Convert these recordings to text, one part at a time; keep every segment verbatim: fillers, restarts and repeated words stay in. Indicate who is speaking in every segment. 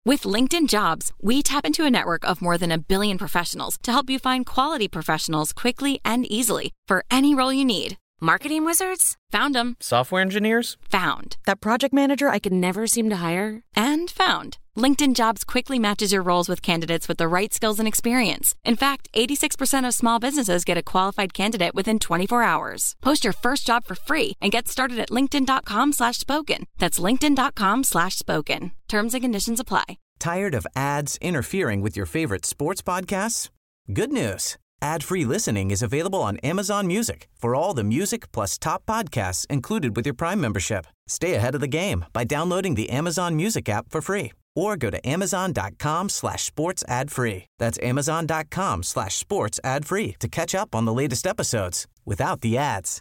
Speaker 1: With LinkedIn Jobs, we tap into a network of more than a billion professionals to help you find quality professionals quickly and easily for any role you need. Marketing wizards? Found them.
Speaker 2: Software engineers?
Speaker 1: Found. That project manager I could never seem to hire? And found. LinkedIn Jobs quickly matches your roles with candidates with the right skills and experience. In fact, eighty-six percent of small businesses get a qualified candidate within twenty-four hours. Post your first job for free and get started at linkedin.com slash spoken. That's linkedin.com slash spoken. Terms and conditions apply.
Speaker 3: Tired of ads interfering with your favorite sports podcasts? Good news. Ad-free listening is available on Amazon Music for all the music plus top podcasts included with your Prime membership. Stay ahead of the game by downloading the Amazon Music app for free or go to amazon.com slash sports ad free. That's amazon.com slash sports ad free to catch up on the latest episodes without the ads.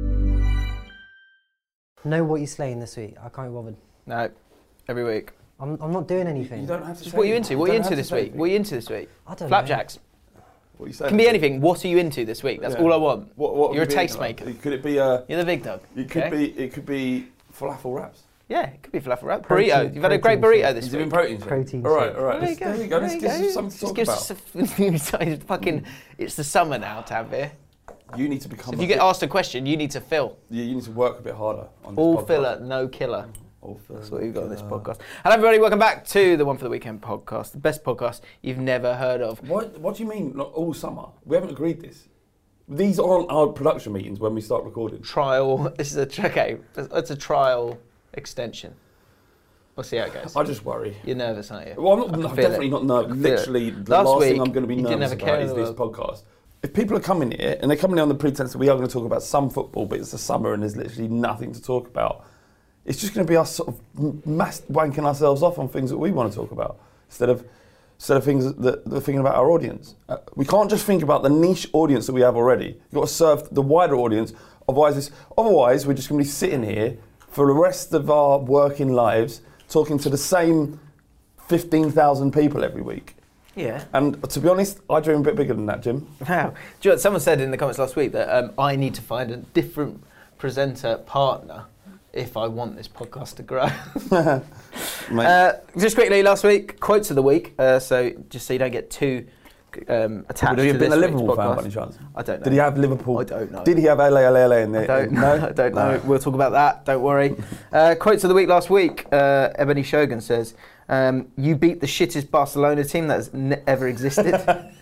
Speaker 4: Know what you're slaying this week. I can't be bothered.
Speaker 2: No, every week.
Speaker 4: I'm, I'm not doing anything.
Speaker 5: You don't have to.
Speaker 2: Just what are you into? What are you into this week? What are you into this week?
Speaker 4: I don't
Speaker 2: Flapjacks.
Speaker 4: know.
Speaker 5: What are you saying?
Speaker 2: Can be anything. What are you into this week? That's
Speaker 5: Yeah.
Speaker 2: all I want.
Speaker 5: What, what
Speaker 2: You're a
Speaker 5: could be
Speaker 2: tastemaker.
Speaker 5: like? Could it be a?
Speaker 2: You're the big dog.
Speaker 5: It could
Speaker 2: okay?
Speaker 5: be. It could be falafel wraps.
Speaker 2: Yeah, it could be falafel wrap.
Speaker 4: Protein-
Speaker 2: Burrito. You've had a great
Speaker 4: protein
Speaker 2: burrito
Speaker 4: shake.
Speaker 2: this
Speaker 5: He's
Speaker 2: week.
Speaker 5: doing protein. shake.
Speaker 4: Protein
Speaker 5: All right,
Speaker 4: shake.
Speaker 5: all right.
Speaker 2: There you
Speaker 5: Let's-
Speaker 2: go.
Speaker 5: There we go. Let's
Speaker 2: There
Speaker 5: get
Speaker 2: you go.
Speaker 5: something to
Speaker 2: Just
Speaker 5: talk
Speaker 2: gives
Speaker 5: about.
Speaker 2: us a- fucking. It's the summer now, Tanvir.
Speaker 5: You need to become.
Speaker 2: If
Speaker 5: a
Speaker 2: you get
Speaker 5: bit-
Speaker 2: asked a question, you need to fill.
Speaker 5: Yeah, you need to work a bit harder on this
Speaker 2: All
Speaker 5: podcast.
Speaker 2: filler, no killer.
Speaker 5: All filler.
Speaker 2: That's what we've got on this
Speaker 5: Uh,
Speaker 2: podcast. Hello, everybody. Welcome back to the One for the Weekend podcast, the best podcast you've never heard of.
Speaker 5: What? What do you mean? Not all summer. We haven't agreed this. These aren't our production meetings when we start recording.
Speaker 2: Trial. This is a okay. It's a trial extension. We'll see how it goes.
Speaker 5: I just worry.
Speaker 2: You're nervous, aren't you?
Speaker 5: Well, I'm,
Speaker 2: I
Speaker 5: not,
Speaker 2: can
Speaker 5: I'm
Speaker 2: feel
Speaker 5: definitely
Speaker 2: it.
Speaker 5: not
Speaker 2: I
Speaker 5: nervous.
Speaker 2: can feel it.
Speaker 5: Literally, the
Speaker 2: Last
Speaker 5: last
Speaker 2: week,
Speaker 5: thing I'm going to be
Speaker 2: you didn't
Speaker 5: nervous
Speaker 2: have a care
Speaker 5: about
Speaker 2: in
Speaker 5: is
Speaker 2: the
Speaker 5: this
Speaker 2: world.
Speaker 5: podcast. If people are coming here and they're coming here on the pretense that we are going to talk about some football, but it's the summer and there's literally nothing to talk about, it's just going to be us sort of m- mass wanking ourselves off on things that we want to talk about instead of instead of things that, that we're thinking about our audience. Uh, we can't just think about the niche audience that we have already. You've got to serve the wider audience. Otherwise, it's, otherwise we're just going to be sitting here for the rest of our working lives talking to the same fifteen thousand people every week.
Speaker 2: Yeah.
Speaker 5: And to be honest, I dream a bit bigger than that, Jim.
Speaker 2: Wow. Do you know what, someone said in the comments last week that um, I need to find a different presenter partner if I want this podcast to grow.
Speaker 5: Mate,
Speaker 2: uh, just quickly, last week, quotes of the week. Uh, so just so you don't get too um, attached
Speaker 5: would he
Speaker 2: to
Speaker 5: have been
Speaker 2: this
Speaker 5: a
Speaker 2: week's
Speaker 5: Liverpool fan
Speaker 2: podcast.
Speaker 5: by any chance?
Speaker 2: I don't know.
Speaker 5: Did he have Liverpool?
Speaker 2: I don't know.
Speaker 5: Did he have L A L A L A in there?
Speaker 2: I don't
Speaker 5: no?
Speaker 2: know. I don't know.
Speaker 5: No.
Speaker 2: We'll talk about that. Don't worry. uh, quotes of the week last week. Uh, Ebony Shogun says, um, "You beat the shittest Barcelona team that has ne- ever existed."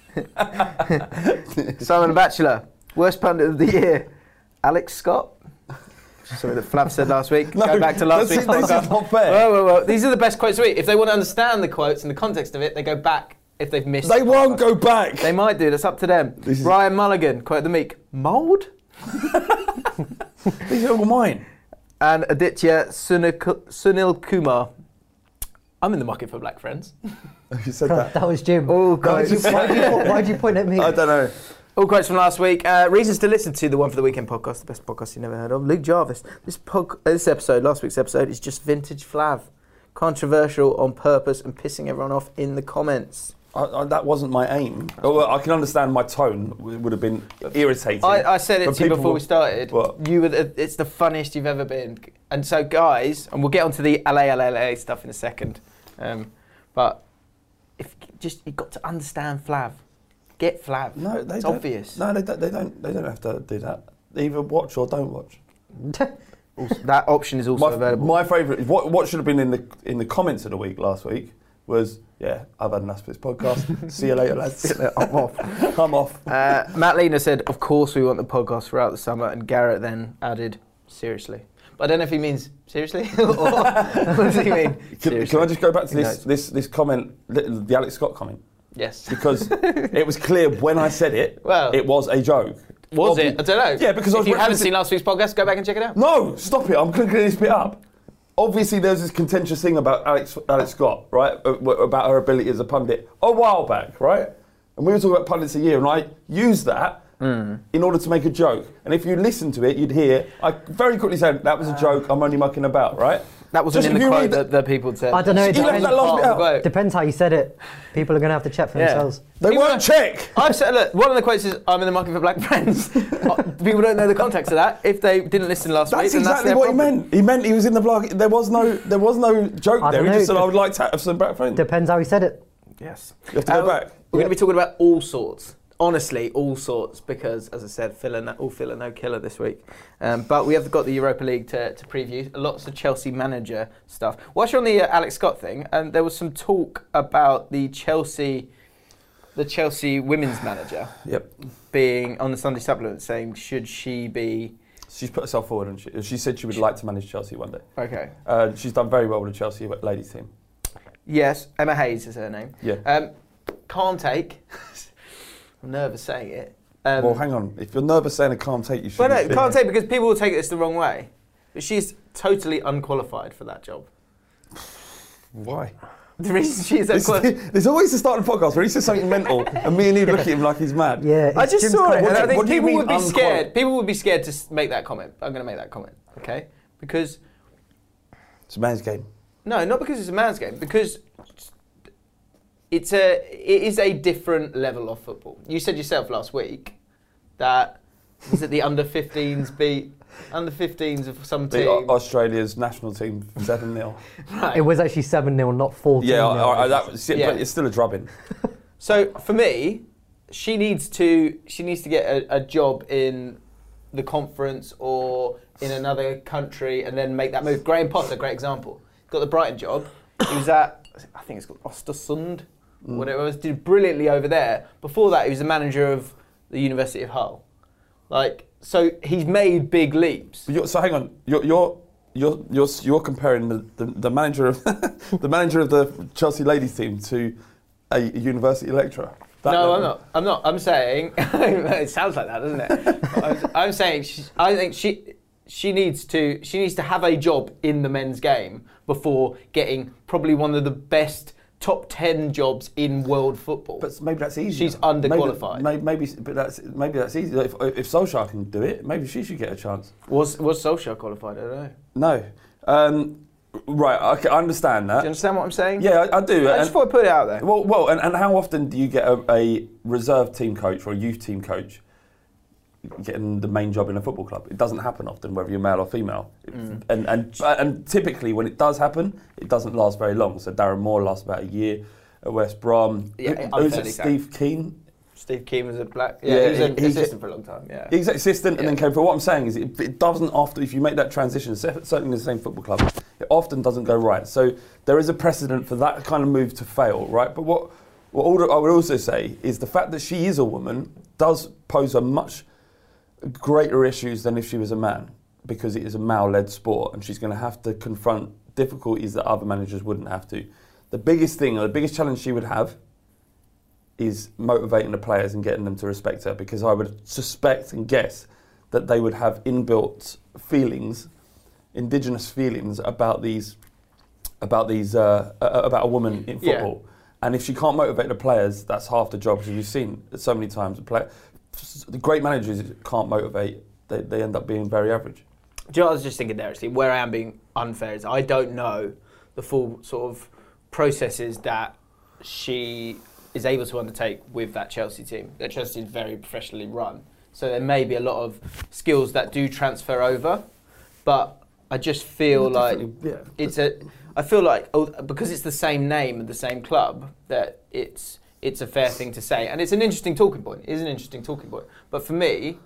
Speaker 2: Simon the Bachelor, worst pundit of the year, Alex Scott. Something that Flav said last week.
Speaker 5: No,
Speaker 2: Go back to last
Speaker 5: this
Speaker 2: week's
Speaker 5: is- this
Speaker 2: podcast.
Speaker 5: is not fair.
Speaker 2: Well, well, well. These are the best quotes of the week. If they want to understand the quotes and the context of it, they go back if they've missed
Speaker 5: They
Speaker 2: the
Speaker 5: won't
Speaker 2: podcast.
Speaker 5: go back.
Speaker 2: They might do. That's up to them.
Speaker 5: This is-
Speaker 2: Ryan Mulligan, quote of the week, mould?
Speaker 5: These are all mine.
Speaker 2: And Aditya Sunik- Sunil Kumar. I'm in the market for black friends.
Speaker 5: You said that.
Speaker 4: That was Jim.
Speaker 2: Oh,
Speaker 4: Why'd you,
Speaker 2: guys.
Speaker 4: why'd, you, why'd you point at me?
Speaker 5: I don't know.
Speaker 2: All quotes from last week. Uh, reasons to listen to the One for the Weekend podcast, the best podcast you never heard of. Luke Jarvis. This pod- uh, this episode, last week's episode, is just vintage Flav. Controversial on purpose and pissing everyone off in the comments.
Speaker 5: I, I, that wasn't my aim. Oh, well, I can understand my tone w- would have been irritating.
Speaker 2: I, I said it
Speaker 5: But
Speaker 2: to you
Speaker 5: people
Speaker 2: before
Speaker 5: were-
Speaker 2: we started.
Speaker 5: What?
Speaker 2: You were. The, it's the funniest you've ever been. And so, guys, and we'll get onto the L A L A stuff in a second. Um, but if just you've got to understand Flav. Get Flav.
Speaker 5: No, they
Speaker 2: it's
Speaker 5: don't.
Speaker 2: obvious.
Speaker 5: No, they don't, they don't. They don't have to do that. They either watch or don't watch.
Speaker 2: Also, that option is also
Speaker 5: My,
Speaker 2: available.
Speaker 5: my favourite. What, what should have been in the in the comments of the week last week was, yeah, I've had enough of this podcast. See you later, lads.
Speaker 2: I'm off.
Speaker 5: I'm off.
Speaker 2: Uh, Matt Lena said, "Of course we want the podcast throughout the summer," and Garrett then added, "Seriously." But I don't know if he means seriously or what does he mean?
Speaker 5: Can, can I just go back to
Speaker 2: He
Speaker 5: this
Speaker 2: knows.
Speaker 5: this this comment, the, the Alex Scott comment?
Speaker 2: Yes.
Speaker 5: Because it was clear when I said it,
Speaker 2: Well,
Speaker 5: it was a joke.
Speaker 2: Was
Speaker 5: Obvi-
Speaker 2: it? I don't know.
Speaker 5: Yeah, because I
Speaker 2: if
Speaker 5: was
Speaker 2: you haven't
Speaker 5: referencing-
Speaker 2: seen last week's podcast, go back and check it out.
Speaker 5: No, stop it. I'm going to clear this bit up. Obviously, there's this contentious thing about Alex, Alex Scott, right? Uh, About her ability as a pundit a while back, right? And we were talking about pundits a year, and I used that mm. in order to make a joke. And if you listen to it, you'd hear, I very quickly said, that was a joke, I'm only mucking about, right?
Speaker 2: That wasn't
Speaker 5: Just
Speaker 2: in
Speaker 5: if
Speaker 2: the
Speaker 5: you
Speaker 2: quote
Speaker 5: read the-
Speaker 2: that, that people said.
Speaker 4: I don't know, it
Speaker 2: That
Speaker 4: depends-
Speaker 2: wasn't part of the quote.
Speaker 4: Depends how you said it. People are going to have to check for
Speaker 2: Yeah.
Speaker 4: themselves.
Speaker 5: They
Speaker 2: People
Speaker 5: won't
Speaker 2: don't-
Speaker 5: check.
Speaker 2: I've said, look, one of the quotes is, I'm in the market for black friends. People don't know the context of that. If they didn't listen last week,
Speaker 5: That's
Speaker 2: then
Speaker 5: exactly
Speaker 2: that's their
Speaker 5: what
Speaker 2: problem.
Speaker 5: he meant. He meant he was in the blog. There was no, there was no joke
Speaker 4: I
Speaker 5: there.
Speaker 4: don't
Speaker 5: He just
Speaker 4: know.
Speaker 5: said, "I would like to have some black friends."
Speaker 4: Depends how he said it.
Speaker 2: Yes.
Speaker 5: You have to go
Speaker 2: Uh,
Speaker 5: back.
Speaker 2: We're going to be talking about all sorts. Honestly, all sorts, because, as I said, filler no, all filler, no killer this week. Um, but we have got the Europa League to, to preview. Lots of Chelsea manager stuff. Whilst you're on the uh, Alex Scott thing, um, there was some talk about the Chelsea, the Chelsea women's manager
Speaker 5: Yep.
Speaker 2: being on the Sunday Supplement, saying should she be?
Speaker 5: She's put herself forward, and she, she said she would like to manage Chelsea one day.
Speaker 2: Okay.
Speaker 5: Uh, she's done very well with the Chelsea ladies team.
Speaker 2: Yes, Emma Hayes is her name.
Speaker 5: Yeah.
Speaker 2: Um, can't take. I'm nervous saying it. Um,
Speaker 5: well, hang on. If you're nervous saying a calm take, you should.
Speaker 2: Well, no, can't take because people will take this the wrong way. But she's totally unqualified for that job.
Speaker 5: Why?
Speaker 2: The reason she's
Speaker 5: There's,
Speaker 2: unqualified.
Speaker 5: there's always the start of the podcast where he says something mental, and me and you look at him like he's mad.
Speaker 4: Yeah,
Speaker 2: I
Speaker 4: it's
Speaker 2: just
Speaker 4: Jim's
Speaker 2: saw it,
Speaker 4: comment.
Speaker 2: and I
Speaker 5: What
Speaker 2: think
Speaker 5: do you
Speaker 2: people
Speaker 5: mean
Speaker 2: would be
Speaker 5: unqual-
Speaker 2: scared. People would be scared to s- make that comment. I'm going to make that comment, okay? Because
Speaker 5: It's a man's game.
Speaker 2: no, not because it's a man's game. Because it's a it is a different level of football. You said yourself last week that was it the under fifteens beat under fifteens of some
Speaker 5: Beat
Speaker 2: team.
Speaker 5: Au- Australia's national team seven nil.
Speaker 2: Right.
Speaker 4: It was actually seven nil, not fourteen
Speaker 5: Yeah,
Speaker 4: nil.
Speaker 5: I, I, that was, yeah,
Speaker 2: Yeah.
Speaker 5: but it's still a drubbing.
Speaker 2: So for me, she needs to she needs to get a, a job in the conference or in another country and then make that move. Graham Potter, great example. Got the Brighton job. He was at I think it's called Östersund,
Speaker 5: Mm.
Speaker 2: whatever it was. Did brilliantly over there. Before that, he was the manager of the University of Hull. Like so, he's made big leaps.
Speaker 5: But you're, so hang on, you're you're you're you're, you're comparing the, the, the manager of the manager of the Chelsea ladies team to a university lecturer. That
Speaker 2: No,
Speaker 5: level.
Speaker 2: I'm not. I'm not. I'm saying it sounds like that, doesn't it? I'm, I'm saying she, I think she she needs to she needs to have a job in the men's game before getting probably one of the best top ten jobs in world football.
Speaker 5: But maybe that's easier.
Speaker 2: She's underqualified.
Speaker 5: Maybe, maybe, but that's maybe that's easy. If, if Solskjaer can do it, maybe she should get a chance.
Speaker 2: Was was Solskjaer qualified? I don't know.
Speaker 5: No, um, right. Okay, I understand
Speaker 2: Do you
Speaker 5: that.
Speaker 2: understand what I'm saying?
Speaker 5: Yeah, I, I do.
Speaker 2: I just
Speaker 5: and-
Speaker 2: thought I'd put it out there.
Speaker 5: Well, well, and, and how often do you get a, a reserve team coach or a youth team coach getting the main job in a football club? It doesn't happen often, whether you're male or female.
Speaker 2: Mm.
Speaker 5: And and and typically, when it does happen, it doesn't last very long. So Darren Moore lasts about a year at West Brom.
Speaker 2: Yeah,
Speaker 5: Who- Who's
Speaker 2: unfairly
Speaker 5: it?
Speaker 2: so.
Speaker 5: Steve Keane.
Speaker 2: Steve Keane was a black. Yeah,
Speaker 5: Yeah,
Speaker 2: he was an
Speaker 5: he- he-
Speaker 2: assistant for a long time. Yeah.
Speaker 5: He's assistant and
Speaker 2: Yeah.
Speaker 5: then came for. What I'm saying is, it, it doesn't after if you make that transition, cer- certainly in the same football club, it often doesn't go right. So there is a precedent for that kind of move to fail, right? But what what I would also say is the fact that she is a woman does pose a much greater issues than if she was a man, because it is a male-led sport, and she's going to have to confront difficulties that other managers wouldn't have to. The biggest thing, or the biggest challenge she would have, is motivating the players and getting them to respect her, because I would suspect and guess that they would have inbuilt feelings, indigenous feelings about these, about these, uh, uh, about a woman in
Speaker 2: Yeah.
Speaker 5: football. And if she can't motivate the players, that's half the job. As you've seen so many times, the, play, the great managers can't motivate; they, they end up being very average.
Speaker 2: Do you know what I was just thinking there actually? Where I am being unfair is I don't know the full sort of processes that she is able to undertake with that Chelsea team. That Chelsea is very professionally run. So there may be a lot of skills that do transfer over, but I just feel
Speaker 5: Yeah,
Speaker 2: like
Speaker 5: definitely, yeah.
Speaker 2: it's a. I feel like oh, because it's the same name and the same club that it's it's a fair thing to say, and it's an interesting talking point. It is an interesting talking point. But for me,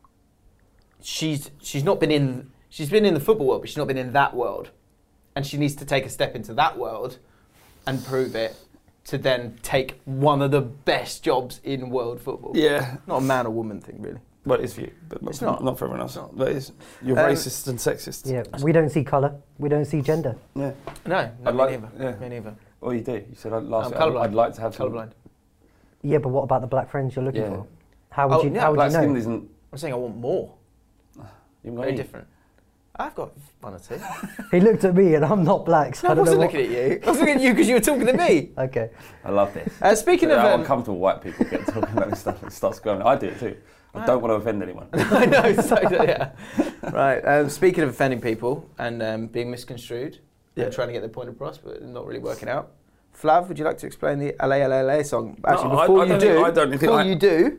Speaker 2: she's she's not been in she's been in the football world, but she's not been in that world, and she needs to take a step into that world and prove it to then take one of the best jobs in world football.
Speaker 5: Yeah.
Speaker 2: Not a man or woman thing, really.
Speaker 5: Well, it is for you, but
Speaker 2: It's
Speaker 5: not,
Speaker 2: not.
Speaker 5: not for everyone else. But it is. You're
Speaker 2: Um,
Speaker 5: racist and sexist.
Speaker 4: Yeah, we don't see colour, we don't see gender.
Speaker 5: Yeah.
Speaker 2: No, no
Speaker 5: I'd
Speaker 2: me
Speaker 5: like-
Speaker 2: neither.
Speaker 5: yeah.
Speaker 2: Me neither.
Speaker 5: Oh, you do. You said I'd, last
Speaker 2: I'm
Speaker 5: week, I'd,
Speaker 2: colourblind.
Speaker 5: I'd like to have some-
Speaker 2: Colourblind.
Speaker 4: Yeah, but what about the black friends you're looking
Speaker 5: Yeah.
Speaker 4: for? How would
Speaker 2: Oh,
Speaker 4: you,
Speaker 2: yeah,
Speaker 4: how would
Speaker 5: Black
Speaker 4: you
Speaker 5: skin
Speaker 4: know?
Speaker 5: isn't.
Speaker 2: I'm saying I want more.
Speaker 5: You haven't got
Speaker 2: Very
Speaker 5: any.
Speaker 2: different. I've got one or two.
Speaker 4: He looked at me and I'm not black, so
Speaker 2: No, I
Speaker 4: I don't know
Speaker 2: wasn't
Speaker 4: what...
Speaker 2: looking at you. I was looking at you because you were talking to me.
Speaker 4: Okay.
Speaker 5: I love this.
Speaker 2: Uh, speaking
Speaker 5: So
Speaker 2: of,
Speaker 5: how
Speaker 2: um,
Speaker 5: uncomfortable white people get talking about this stuff. It starts going. I do it too. I don't want to offend anyone.
Speaker 2: I know, so, yeah. Right, um, speaking of offending people and um, being misconstrued, yeah. and trying to get their point across, but not really working out. Flav, would you like to explain the L A L A L A song? Actually,
Speaker 5: No, I-
Speaker 2: before
Speaker 5: I
Speaker 2: you
Speaker 5: don't
Speaker 2: do,
Speaker 5: think- I don't think
Speaker 2: before
Speaker 5: I-
Speaker 2: you do,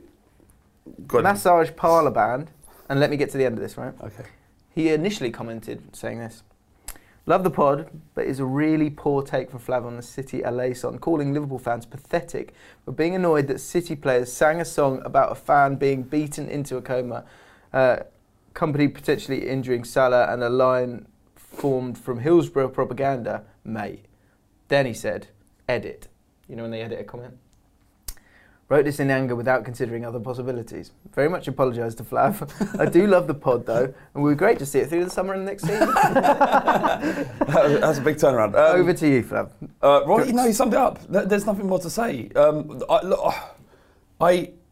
Speaker 5: Go on.
Speaker 2: Massage Parlour Band, and let me get to the end of this, right?
Speaker 5: Okay.
Speaker 2: He initially commented saying this: "Love the pod, but it's a really poor take from Flav on the City L A song, calling Liverpool fans pathetic for being annoyed that City players sang a song about a fan being beaten into a coma, uh, company potentially injuring Salah, and a line formed from Hillsborough propaganda, mate." Then he said, "Edit." You know when they edit a comment? "Wrote this in anger without considering other possibilities. Very much apologise to Flav. I do love the pod though, and we're great to see it through the summer and next season."
Speaker 5: That's a big turnaround. Um,
Speaker 2: Over to you, Flav.
Speaker 5: Uh, right, no, you summed it up. There- There's nothing more to say. Um, I, look, I,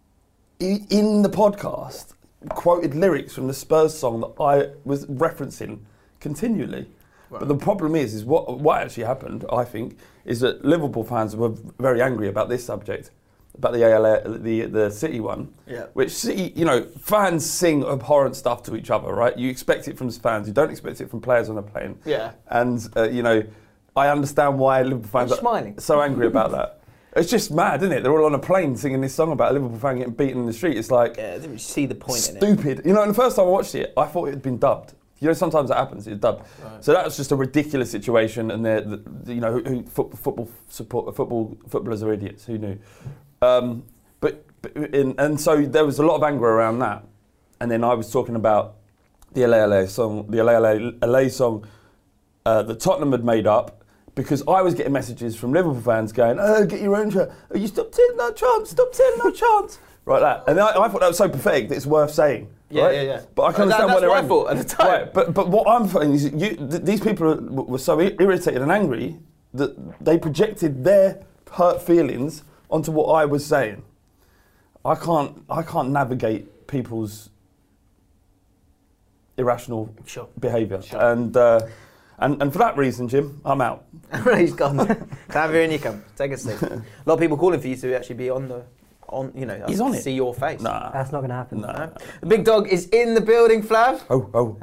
Speaker 5: i- in the podcast, quoted lyrics from the Spurs song that I was referencing continually. But the problem is, is what what actually happened, I think, is that Liverpool fans were very angry about this subject, about the A L A, the the City one.
Speaker 2: Yeah.
Speaker 5: Which City, you know, fans sing abhorrent stuff to each other, right? You expect it from fans, you don't expect it from players on a plane.
Speaker 2: Yeah.
Speaker 5: And uh, you know, I understand why Liverpool fans
Speaker 2: You're
Speaker 5: are
Speaker 2: smiling.
Speaker 5: so angry about that. It's just mad, isn't it? They're all on a plane singing this song about a Liverpool fan getting beaten in the street. It's like
Speaker 2: Yeah, I didn't see the point in it.
Speaker 5: stupid. You know, and the first time I watched it, I thought it had been dubbed. You know, sometimes that happens. It's dubbed.
Speaker 2: Right.
Speaker 5: So that was just a ridiculous situation, and they're, the, the, you know, who, who foot, football support football footballers are idiots. Who knew? Um, but but in, and so there was a lot of anger around that, and then I was talking about the L A L A song, the L A L A song uh, that Tottenham had made up, because I was getting messages from Liverpool fans going, "Oh, get your own chance. Oh, you stop telling no chance. Stop telling no chance." Right, that, and I, I thought that was so pathetic that it's worth saying.
Speaker 2: Yeah,
Speaker 5: right?
Speaker 2: yeah, yeah.
Speaker 5: But I can
Speaker 2: Uh, that-
Speaker 5: understand
Speaker 2: that's
Speaker 5: what they're
Speaker 2: what I
Speaker 5: angry.
Speaker 2: thought at the time.
Speaker 5: Right, but but what I'm saying is, you, th- these people are, were so i- irritated and angry that they projected their hurt feelings onto what I was saying. I can't I can't navigate people's irrational
Speaker 2: Sure.
Speaker 5: behaviour,
Speaker 2: Sure.
Speaker 5: and uh, and and for that reason, Jim, I'm out.
Speaker 2: He's gone. Have here and you come. Take a seat. A lot of people calling for you to actually be on the, on you know,
Speaker 5: He's
Speaker 2: uh,
Speaker 5: on it.
Speaker 2: see your face.
Speaker 5: Nah.
Speaker 4: That's not going to happen.
Speaker 5: Nah.
Speaker 2: The big dog is in the building, Flav.
Speaker 5: Oh oh.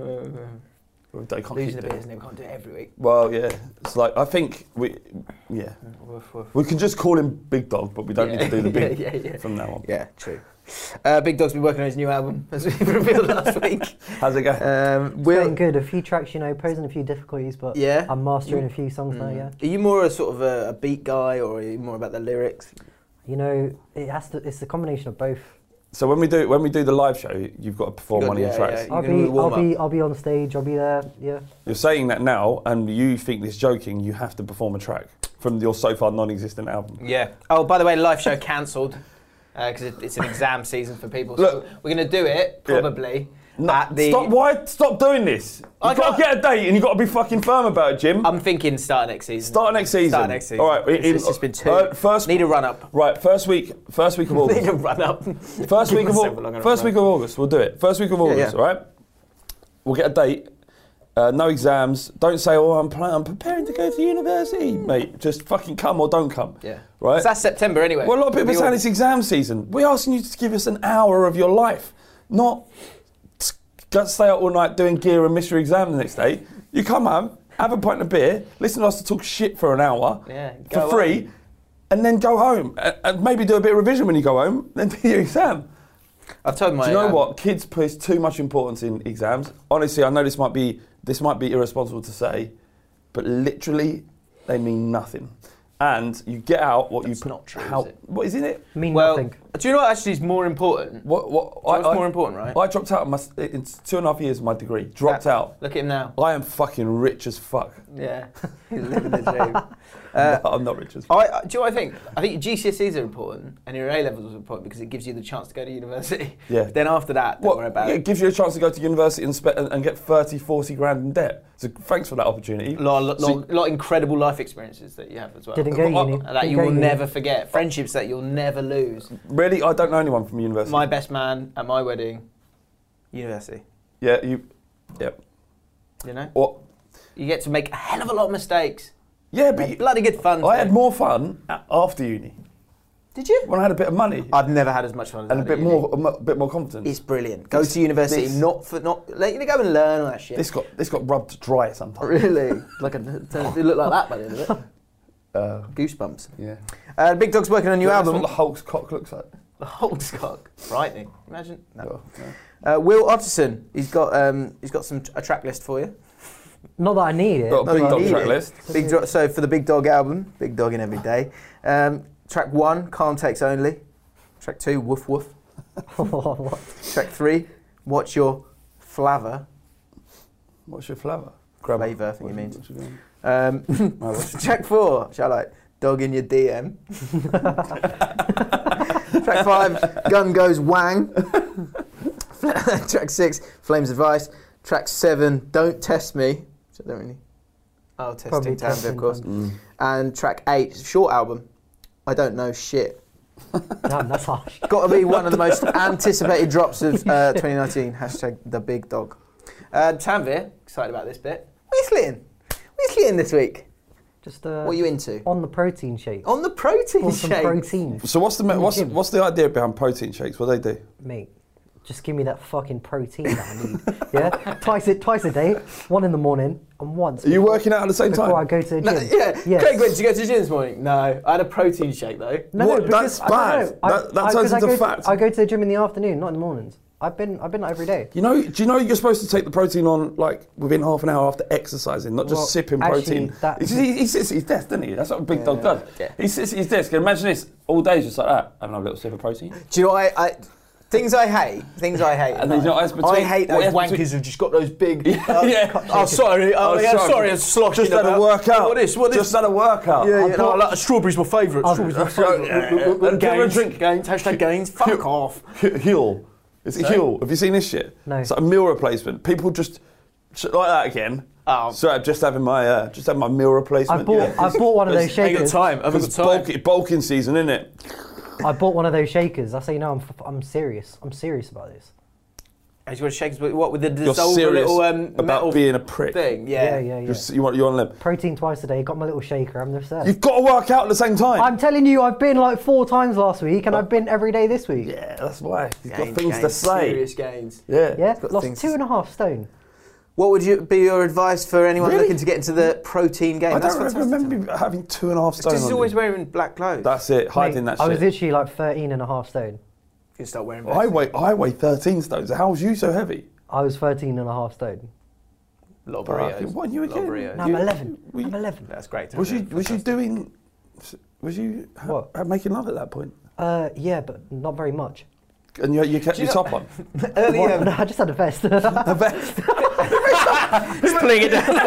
Speaker 2: Uh,
Speaker 5: They can't
Speaker 2: losing
Speaker 5: keep
Speaker 2: a bit,
Speaker 5: it.
Speaker 2: isn't it? We can't do it every week.
Speaker 5: Well, yeah. It's like I think we, yeah.
Speaker 2: Woof, woof.
Speaker 5: We can just call him Big Dog, but we don't need to do the big
Speaker 2: Yeah, yeah, yeah.
Speaker 5: from now on.
Speaker 2: Yeah, true. Uh, Big Dog's been working on his new album, as we revealed last week.
Speaker 5: How's it go?
Speaker 2: Um,
Speaker 4: It's
Speaker 2: Will,
Speaker 4: going good. A few tracks, you know, posing a few difficulties, but
Speaker 2: Yeah.
Speaker 4: I'm mastering a few songs now, yeah.
Speaker 2: Are you more a sort of a, a beat guy, or are you more about the lyrics?
Speaker 4: You know, it has to. It's a combination of both.
Speaker 5: So when we do when we do the live show, you've got to perform
Speaker 2: You've got-
Speaker 5: one of your
Speaker 2: yeah,
Speaker 5: tracks.
Speaker 2: yeah.
Speaker 4: I'll
Speaker 2: can do
Speaker 4: be,
Speaker 2: the warm
Speaker 4: I'll be, I'll be on stage. I'll be there. Yeah.
Speaker 5: You're saying that now, and you think this joking. You have to perform a track from your so far non-existent album.
Speaker 2: Yeah. Oh, by the way, live show cancelled because it, it's an exam season for people. So
Speaker 5: Look.
Speaker 2: we're going to do it
Speaker 5: Yeah.
Speaker 2: probably
Speaker 5: No,
Speaker 2: at the.
Speaker 5: stop! Why stop doing this?
Speaker 2: I
Speaker 5: You've got to
Speaker 2: can't-
Speaker 5: get a date, and you've got to be fucking firm about it, Jim.
Speaker 2: I'm thinking start next season.
Speaker 5: Start next season.
Speaker 2: Start next season.
Speaker 5: All right.
Speaker 2: It's,
Speaker 5: in-
Speaker 2: it's just been two.
Speaker 5: uh, first
Speaker 2: Need a run up.
Speaker 5: Right. First week. First week of
Speaker 2: Need
Speaker 5: August.
Speaker 2: a run up.
Speaker 5: First
Speaker 2: Give
Speaker 5: week of
Speaker 2: myself
Speaker 5: August.
Speaker 2: a long enough
Speaker 5: First
Speaker 2: run.
Speaker 5: week of August. We'll do it. First week of August.
Speaker 2: yeah.
Speaker 5: All right. We'll get a date. Uh, no exams. Don't say, "Oh, I'm, pl- I'm preparing to go to university, mate." Just fucking come or don't come.
Speaker 2: Yeah.
Speaker 5: Right.
Speaker 2: So that's September anyway.
Speaker 5: Well, a lot of people are
Speaker 2: It'll
Speaker 5: saying
Speaker 2: be
Speaker 5: it's exam season. We're asking you to give us an hour of your life, not s- go stay up all night doing gear and miss your exam the next day. You come home, have a pint of beer, listen to us to talk shit for an hour
Speaker 2: Yeah,
Speaker 5: for
Speaker 2: go
Speaker 5: free,
Speaker 2: on.
Speaker 5: and then go home and, and maybe do a bit of revision when you go home, then do your exam.
Speaker 2: I've told my.
Speaker 5: Do you know
Speaker 2: um,
Speaker 5: what? Kids place too much importance in exams. Honestly, I know this might be this might be irresponsible to say, but literally, they mean nothing. And you get out what
Speaker 2: That's
Speaker 5: you put.
Speaker 2: not true,
Speaker 5: How,
Speaker 2: is it?
Speaker 5: What isn't it?
Speaker 4: Mean
Speaker 2: Well,
Speaker 4: nothing.
Speaker 2: do you know what actually is more important?
Speaker 5: What? What?
Speaker 2: What's more important, right?
Speaker 5: I dropped out of my in two and a half years of my degree. Dropped
Speaker 2: Yeah.
Speaker 5: out.
Speaker 2: Look at him now.
Speaker 5: I am fucking rich as fuck.
Speaker 2: Yeah, he's living the dream. Uh,
Speaker 5: No, I'm not rich as fuck.
Speaker 2: I, I- do you know what I think? I think your G C S Es are important and your A levels are important because it gives you the chance to go to university.
Speaker 5: Yeah.
Speaker 2: Then after that, don't
Speaker 5: What?
Speaker 2: worry about
Speaker 5: Yeah,
Speaker 2: it.
Speaker 5: it gives you a chance to go to university and, spe- and and get thirty, forty grand in debt. So thanks for that opportunity.
Speaker 2: A lot, lot,
Speaker 5: So-
Speaker 2: lot, lot of incredible life experiences that you have as well.
Speaker 4: Didn't go
Speaker 5: I-
Speaker 4: uni.
Speaker 2: And that
Speaker 4: Didn't
Speaker 2: you
Speaker 4: go
Speaker 2: will
Speaker 4: uni.
Speaker 2: never forget. Friendships that you'll never lose.
Speaker 5: Really, I don't know anyone from university.
Speaker 2: My best man at my wedding, university.
Speaker 5: yeah, you. Yeah.
Speaker 2: You know?
Speaker 5: What?
Speaker 2: You get to make a hell of a lot of mistakes.
Speaker 5: Yeah, but
Speaker 2: They're
Speaker 5: you-
Speaker 2: bloody good fun.
Speaker 5: I
Speaker 2: too.
Speaker 5: had more fun a- after uni.
Speaker 2: Did you?
Speaker 5: When I had a bit of money
Speaker 2: I've never had as much fun as
Speaker 5: and a
Speaker 2: that
Speaker 5: bit
Speaker 2: at uni.
Speaker 5: more, a bit more confidence.
Speaker 2: It's brilliant. Go
Speaker 5: This-
Speaker 2: to university,
Speaker 5: this-
Speaker 2: not for not. Let you go and learn all that shit.
Speaker 5: This got this got rubbed dry sometimes.
Speaker 2: Really, like a, it looked like that by the end of it.
Speaker 5: Uh,
Speaker 2: Goosebumps.
Speaker 5: yeah.
Speaker 2: Uh, Big Dog's working on a new
Speaker 5: That's
Speaker 2: album.
Speaker 5: what the Hulk's cock looks like.
Speaker 2: The Hulk's cock. Frightening. Imagine. No.
Speaker 5: Oh, no.
Speaker 2: Uh, Will Otterson. He's got um, he's got some a track list for you.
Speaker 4: Not that I need it.
Speaker 5: Got a
Speaker 2: No,
Speaker 5: big
Speaker 2: you
Speaker 5: dog
Speaker 2: need
Speaker 5: track
Speaker 2: it.
Speaker 5: list.
Speaker 2: Big Dog. So for the Big Dog album, Big Dog in Every Day. Um, track one, Calm Takes Only. Track two, Woof Woof.
Speaker 4: What?
Speaker 2: Track three, What's Your Flavor?
Speaker 5: What's your flavour? Grab
Speaker 2: Flavour, I think he
Speaker 5: What's-
Speaker 2: means.
Speaker 5: what's your name?
Speaker 2: Um,
Speaker 5: Oh, what's your-
Speaker 2: track four, shall I? Dog in your D M. Track five, Gun Goes Wang. Track six, Flames Advice. Track seven, Don't Test Me. Which I don't really. Oh,
Speaker 4: Probably
Speaker 2: Testing Tampa, of
Speaker 4: Testing
Speaker 2: course.
Speaker 5: Mm.
Speaker 2: And track eight, short album. I Don't Know Shit.
Speaker 4: Damn, that's harsh.
Speaker 2: Got to be one of the most anticipated drops of uh, twenty nineteen. Hashtag the Big Dog. Uh, Tanvir, excited about this bit. What are you slitting? What are you slitting this week?
Speaker 4: Just uh,
Speaker 2: What are you into?
Speaker 4: on the protein shake.
Speaker 2: On the protein
Speaker 4: Want some
Speaker 2: shakes.
Speaker 4: protein,
Speaker 5: So what's the me-
Speaker 4: In the
Speaker 5: what's
Speaker 4: gym.
Speaker 5: what's the idea behind protein shakes? What do they do?
Speaker 4: mate. Just give me that fucking protein that I need. Yeah, twice it twice a day. One in the morning and once.
Speaker 5: Are you working out at the same
Speaker 4: before
Speaker 5: time?
Speaker 4: I go to the
Speaker 2: No,
Speaker 4: gym?
Speaker 2: yeah.
Speaker 4: Yes.
Speaker 2: Craig, went, did you go to the gym this morning? No. I had a protein shake though.
Speaker 4: No,
Speaker 5: What?
Speaker 4: no, because,
Speaker 5: That's
Speaker 4: I don't
Speaker 5: bad.
Speaker 4: know. I-
Speaker 5: That- that
Speaker 4: I-
Speaker 5: turns
Speaker 4: 'cause I
Speaker 5: into
Speaker 4: go to-
Speaker 5: fat.
Speaker 4: I go to the gym in the afternoon, not in the mornings. I've been I've been every day.
Speaker 5: You know, do you know you're supposed to take the protein on like within half an hour after exercising, not just
Speaker 4: Well,
Speaker 5: sipping
Speaker 4: actually,
Speaker 5: protein?
Speaker 4: that-
Speaker 5: He, he, he sits at his desk, doesn't he? That's what a big dog does.
Speaker 2: yeah.
Speaker 5: He sits at his desk. And imagine this all day, just like that, having a little sip of protein.
Speaker 2: Do you know what I, I things I hate? Things I hate.
Speaker 5: And then you know what else between-
Speaker 2: I hate
Speaker 5: what
Speaker 2: those
Speaker 5: else
Speaker 2: wankers
Speaker 5: between-
Speaker 2: who've just got those big.
Speaker 5: Yeah, yeah.
Speaker 2: Oh, sorry. Oh,
Speaker 5: Oh,
Speaker 2: yeah,
Speaker 5: sorry.
Speaker 2: sorry. I'm sloshing
Speaker 5: Just had a
Speaker 2: about.
Speaker 5: workout.
Speaker 2: What this? What this?
Speaker 5: Just had a workout.
Speaker 2: Yeah, yeah.
Speaker 4: I
Speaker 2: No,
Speaker 4: bought-
Speaker 2: like, strawberry's my favourite.
Speaker 4: I've-
Speaker 2: Strawberry's my
Speaker 5: Yeah,
Speaker 2: favourite.
Speaker 5: yeah, yeah.
Speaker 2: Gains,
Speaker 5: Give her a drink.
Speaker 2: Gains. Hashtag gains. Fuck off.
Speaker 5: Huel. It's a Huel. Have you seen this shit?
Speaker 4: No.
Speaker 5: It's like a meal replacement. People just like that again.
Speaker 2: Oh.
Speaker 5: So I'm just having my uh, just having my meal replacement.
Speaker 4: I bought
Speaker 5: yeah.
Speaker 4: I bought one of those
Speaker 2: I ain't got
Speaker 4: shakers.
Speaker 2: time. I haven't got
Speaker 5: It's
Speaker 2: time.
Speaker 5: bulky, bulking season, isn't it?
Speaker 4: I bought one of those shakers. I say no, I'm f- I'm serious. I'm serious about this.
Speaker 2: Hey, do you want to shake us with what with the
Speaker 5: You're
Speaker 2: dissolved
Speaker 5: serious
Speaker 2: little um,
Speaker 5: about
Speaker 2: metal
Speaker 5: being a prick.
Speaker 2: thing?
Speaker 4: Yeah,
Speaker 2: Yeah.
Speaker 4: yeah, yeah.
Speaker 5: You're, you want you on limb.
Speaker 4: Protein twice a day. Got my little shaker. I'm just there.
Speaker 5: You've got to work out at the same time.
Speaker 4: I'm telling you, I've been like four times last week, and I've been every day this week.
Speaker 5: yeah, that's why. He's got
Speaker 2: Gains,
Speaker 5: things to
Speaker 2: gains,
Speaker 5: say.
Speaker 2: Serious gains.
Speaker 5: Yeah.
Speaker 4: Yeah,
Speaker 2: got
Speaker 4: lost
Speaker 2: things
Speaker 4: two
Speaker 2: to
Speaker 4: and a half stone.
Speaker 2: What would you be your advice for anyone
Speaker 5: Really?
Speaker 2: looking to get into the protein game?
Speaker 5: I
Speaker 2: That's
Speaker 5: don't
Speaker 2: fantastic.
Speaker 5: remember having two and a half
Speaker 2: It's
Speaker 5: stone.
Speaker 2: because he's
Speaker 5: on
Speaker 2: always
Speaker 5: you.
Speaker 2: wearing black clothes.
Speaker 5: That's it, hiding
Speaker 4: Mate,
Speaker 5: that
Speaker 4: I
Speaker 5: shit.
Speaker 4: was literally like thirteen and a half stone.
Speaker 2: You can start wearing.
Speaker 5: I
Speaker 2: vests.
Speaker 5: weigh I weigh thirteen stones. How was you so heavy?
Speaker 4: I was thirteen and a half stone.
Speaker 2: A lot of
Speaker 5: Fucking-
Speaker 2: burritos.
Speaker 5: What, you
Speaker 2: A lot of
Speaker 5: again?
Speaker 2: burritos.
Speaker 4: No, I'm
Speaker 5: You-
Speaker 4: eleven.
Speaker 5: were you-
Speaker 4: I'm eleven.
Speaker 2: That's great.
Speaker 5: Was you
Speaker 2: Tanvir.
Speaker 5: was you
Speaker 2: Fantastic.
Speaker 5: doing? Was you ha-
Speaker 4: What?
Speaker 5: ha- making love at that point?
Speaker 4: Uh, yeah, but not very much.
Speaker 5: And you, you kept
Speaker 2: Do you
Speaker 5: your
Speaker 2: know-
Speaker 5: top on.
Speaker 2: early?
Speaker 4: What?
Speaker 2: Um,
Speaker 4: No, I just had a vest.
Speaker 5: A vest.
Speaker 2: just pulling it down.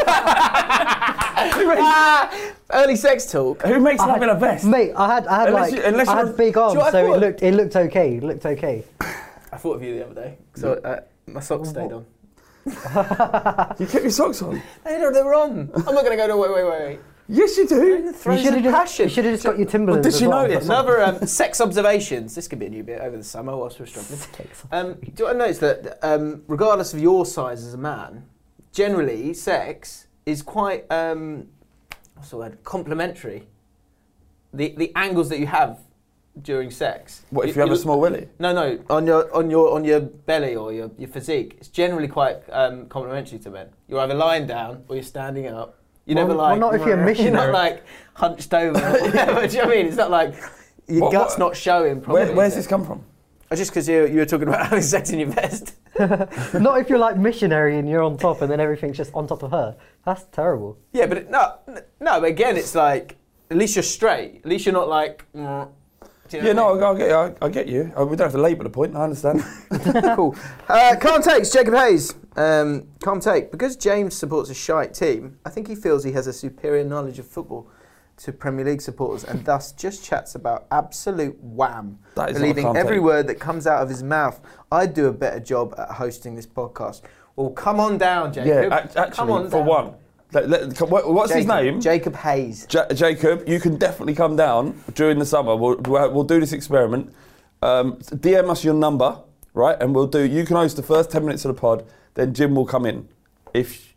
Speaker 2: Ah, early sex talk.
Speaker 5: Who makes
Speaker 4: I
Speaker 5: love
Speaker 4: had-
Speaker 5: in a vest?
Speaker 4: Mate, I had I had
Speaker 5: Unless
Speaker 4: like
Speaker 5: you- unless
Speaker 4: I
Speaker 5: you're-
Speaker 4: had big
Speaker 2: Do you
Speaker 4: arms,
Speaker 2: know what I
Speaker 4: so it
Speaker 2: thought?
Speaker 4: looked it looked okay. It looked okay.
Speaker 2: I thought of you the other day. So uh, my socks stayed on.
Speaker 5: You kept your socks on.
Speaker 2: Hey, no, they were on. I'm not going to go to wait, wait, wait, wait.
Speaker 5: Yes, you do.
Speaker 4: You
Speaker 2: Throws
Speaker 4: should
Speaker 2: of
Speaker 4: have just
Speaker 2: passion.
Speaker 4: you should have just got your Timberlands.
Speaker 5: did
Speaker 4: as
Speaker 5: she
Speaker 4: well,
Speaker 5: notice?
Speaker 4: but not-
Speaker 2: Another um, sex observations. This could be a new bit over the summer whilst we're struggling. Um, do I notice that um, regardless of your size as a man, generally sex is quite um, what's the word? Complementary. The the angles that you have during sex.
Speaker 5: What if you have a small willy?
Speaker 2: No, no, on your on your on your belly or your, your physique. It's generally quite um, complementary to men. You're either lying down or you're standing up. You
Speaker 4: Well,
Speaker 2: never
Speaker 4: well,
Speaker 2: like.
Speaker 4: not if you're a
Speaker 2: You're
Speaker 4: missionary.
Speaker 2: not like hunched over. Or whatever, do you know what I mean? It's not like your
Speaker 5: What-
Speaker 2: guts
Speaker 5: what-
Speaker 2: not showing. Properly,
Speaker 5: Where, where's
Speaker 2: is it?
Speaker 5: this come from?
Speaker 2: Oh, just because you you were talking about having sex in your vest.
Speaker 4: Not if you're like missionary and you're on top and then everything's just on top of her. That's terrible.
Speaker 2: Yeah, but it, no, n- no. But again, it's like at least you're straight. At least you're not like. mm. Do you know
Speaker 5: Yeah,
Speaker 2: what I
Speaker 5: no, I, I get, I, I get you. Uh, we don't have to labour the point. I understand.
Speaker 2: mean? Cool. Uh, calm takes. Jacob Hayes. Um, calm take. Because James supports a shite team, I think he feels he has a superior knowledge of football to Premier League supporters, and thus just chats about absolute wham,
Speaker 5: That is not a
Speaker 2: believing
Speaker 5: calm
Speaker 2: every
Speaker 5: take.
Speaker 2: word that comes out of his mouth. I'd do a better job at hosting this podcast. Well, come on down, Jacob.
Speaker 5: yeah, ac-
Speaker 2: come
Speaker 5: actually,
Speaker 2: on
Speaker 5: for
Speaker 2: down.
Speaker 5: one. Let, let, come- what- what's his
Speaker 2: Jacob-
Speaker 5: name?
Speaker 2: Jacob Hayes.
Speaker 5: Ja- Jacob, you can definitely come down during the summer. We'll, we'll, we'll do this experiment. Um, D M us your number, right? And we'll do. You can host the first ten minutes of the pod. Then Jim will come in. If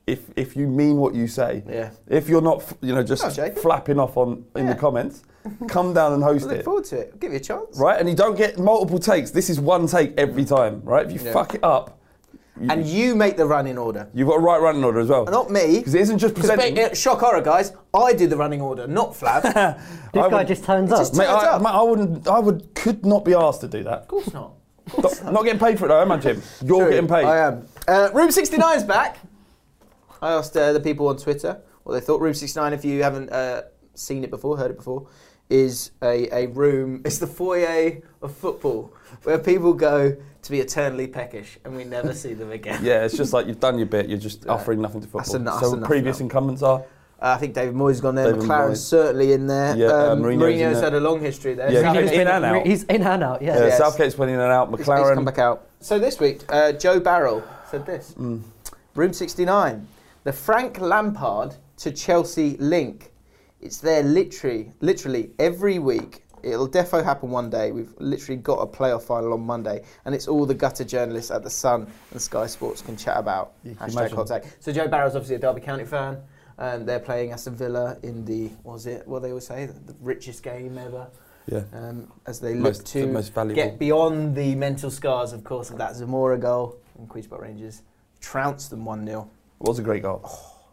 Speaker 5: if if you mean what you say.
Speaker 2: Yeah.
Speaker 5: If you're not, you know, just
Speaker 2: Oh, Jacob.
Speaker 5: flapping off on in
Speaker 2: Yeah.
Speaker 5: the comments, come down and host
Speaker 2: I look
Speaker 5: it.
Speaker 2: forward to it. I'll give you a chance.
Speaker 5: Right, and you don't get multiple takes. This is one take every time. Right, if you
Speaker 2: Yeah.
Speaker 5: fuck it up, you,
Speaker 2: And you make the running order.
Speaker 5: you've got a right running order as well.
Speaker 2: Not me.
Speaker 5: Because it isn't just
Speaker 2: Because
Speaker 5: presenting.
Speaker 2: uh, shock horror, guys. I do the running order, not Flav. Of
Speaker 4: This
Speaker 5: I
Speaker 4: guy
Speaker 5: would-
Speaker 4: just turns
Speaker 2: It
Speaker 4: up.
Speaker 2: just-
Speaker 5: Mate,
Speaker 2: turns
Speaker 5: I,
Speaker 2: up.
Speaker 5: mate, I wouldn't. I would. Could not be asked to do that.
Speaker 2: course not.
Speaker 5: Not, not getting paid for it though, am I, Jim? You're
Speaker 2: True,
Speaker 5: getting paid.
Speaker 2: I am. Uh, Room sixty-nine is back. I asked uh, the people on Twitter what they thought. Room sixty-nine, if you haven't uh, seen it before, heard it before, is a, a room, it's the foyer of football, where people go to be eternally peckish and we never see them again.
Speaker 5: Yeah, it's just like you've done your bit. You're just offering nothing to
Speaker 2: That's
Speaker 5: football.
Speaker 2: enough-
Speaker 5: so
Speaker 2: that's enough
Speaker 5: previous
Speaker 2: now.
Speaker 5: incumbents are.
Speaker 2: Uh, I think David Moyes has gone there,
Speaker 5: David
Speaker 2: McLaren's
Speaker 5: Moyes.
Speaker 2: certainly in there.
Speaker 5: Yeah, uh,
Speaker 2: um,
Speaker 5: Mourinho's in
Speaker 2: Mourinho's
Speaker 5: there.
Speaker 2: had a long history there.
Speaker 5: Yeah,
Speaker 2: Southgate's
Speaker 5: in
Speaker 2: been-
Speaker 5: and out.
Speaker 4: He's in and out, yeah.
Speaker 5: Yeah,
Speaker 2: Yes.
Speaker 5: Southgate's went in and out.
Speaker 2: He's he's come
Speaker 5: McLaren.
Speaker 2: back out. So this week, uh, Joe Barrell said this.
Speaker 5: Mm.
Speaker 2: Room sixty-nine. The Frank Lampard to Chelsea link. It's there literally, literally every week. It'll defo happen one day. We've literally got a playoff final on Monday, and it's all the gutter journalists at the Sun and Sky Sports can chat about.
Speaker 5: You can
Speaker 2: Hashtag
Speaker 5: imagine.
Speaker 2: hot take. So Joe Barrow's obviously a Derby County fan. Um, they're playing Aston Villa in the, what was it, what they always say, the richest game ever.
Speaker 5: Yeah.
Speaker 2: Um, as they look
Speaker 5: Most- the
Speaker 2: to
Speaker 5: most valuable.
Speaker 2: get beyond the mental scars, of course, of that Zamora goal. And Queen's Park Rangers trounced them one nil.
Speaker 5: It was a great goal.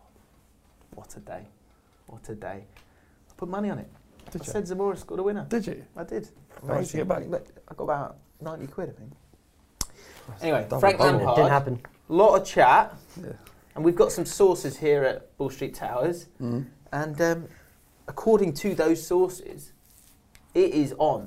Speaker 2: What a day. What a day. I put money on it.
Speaker 5: Did
Speaker 2: I
Speaker 5: you?
Speaker 2: said Zamora scored a winner.
Speaker 5: Did you?
Speaker 2: I did.
Speaker 5: How much did you get back?
Speaker 2: But I got about ninety quid, I think. Anyway,
Speaker 5: Double
Speaker 2: Frank
Speaker 5: bubble.
Speaker 2: Lampard.
Speaker 4: Didn't happen.
Speaker 2: Lot of chat.
Speaker 5: Yeah.
Speaker 2: And we've got some sources here at Ball Street Towers.
Speaker 5: Mm.
Speaker 2: And um, according to those sources, it is on.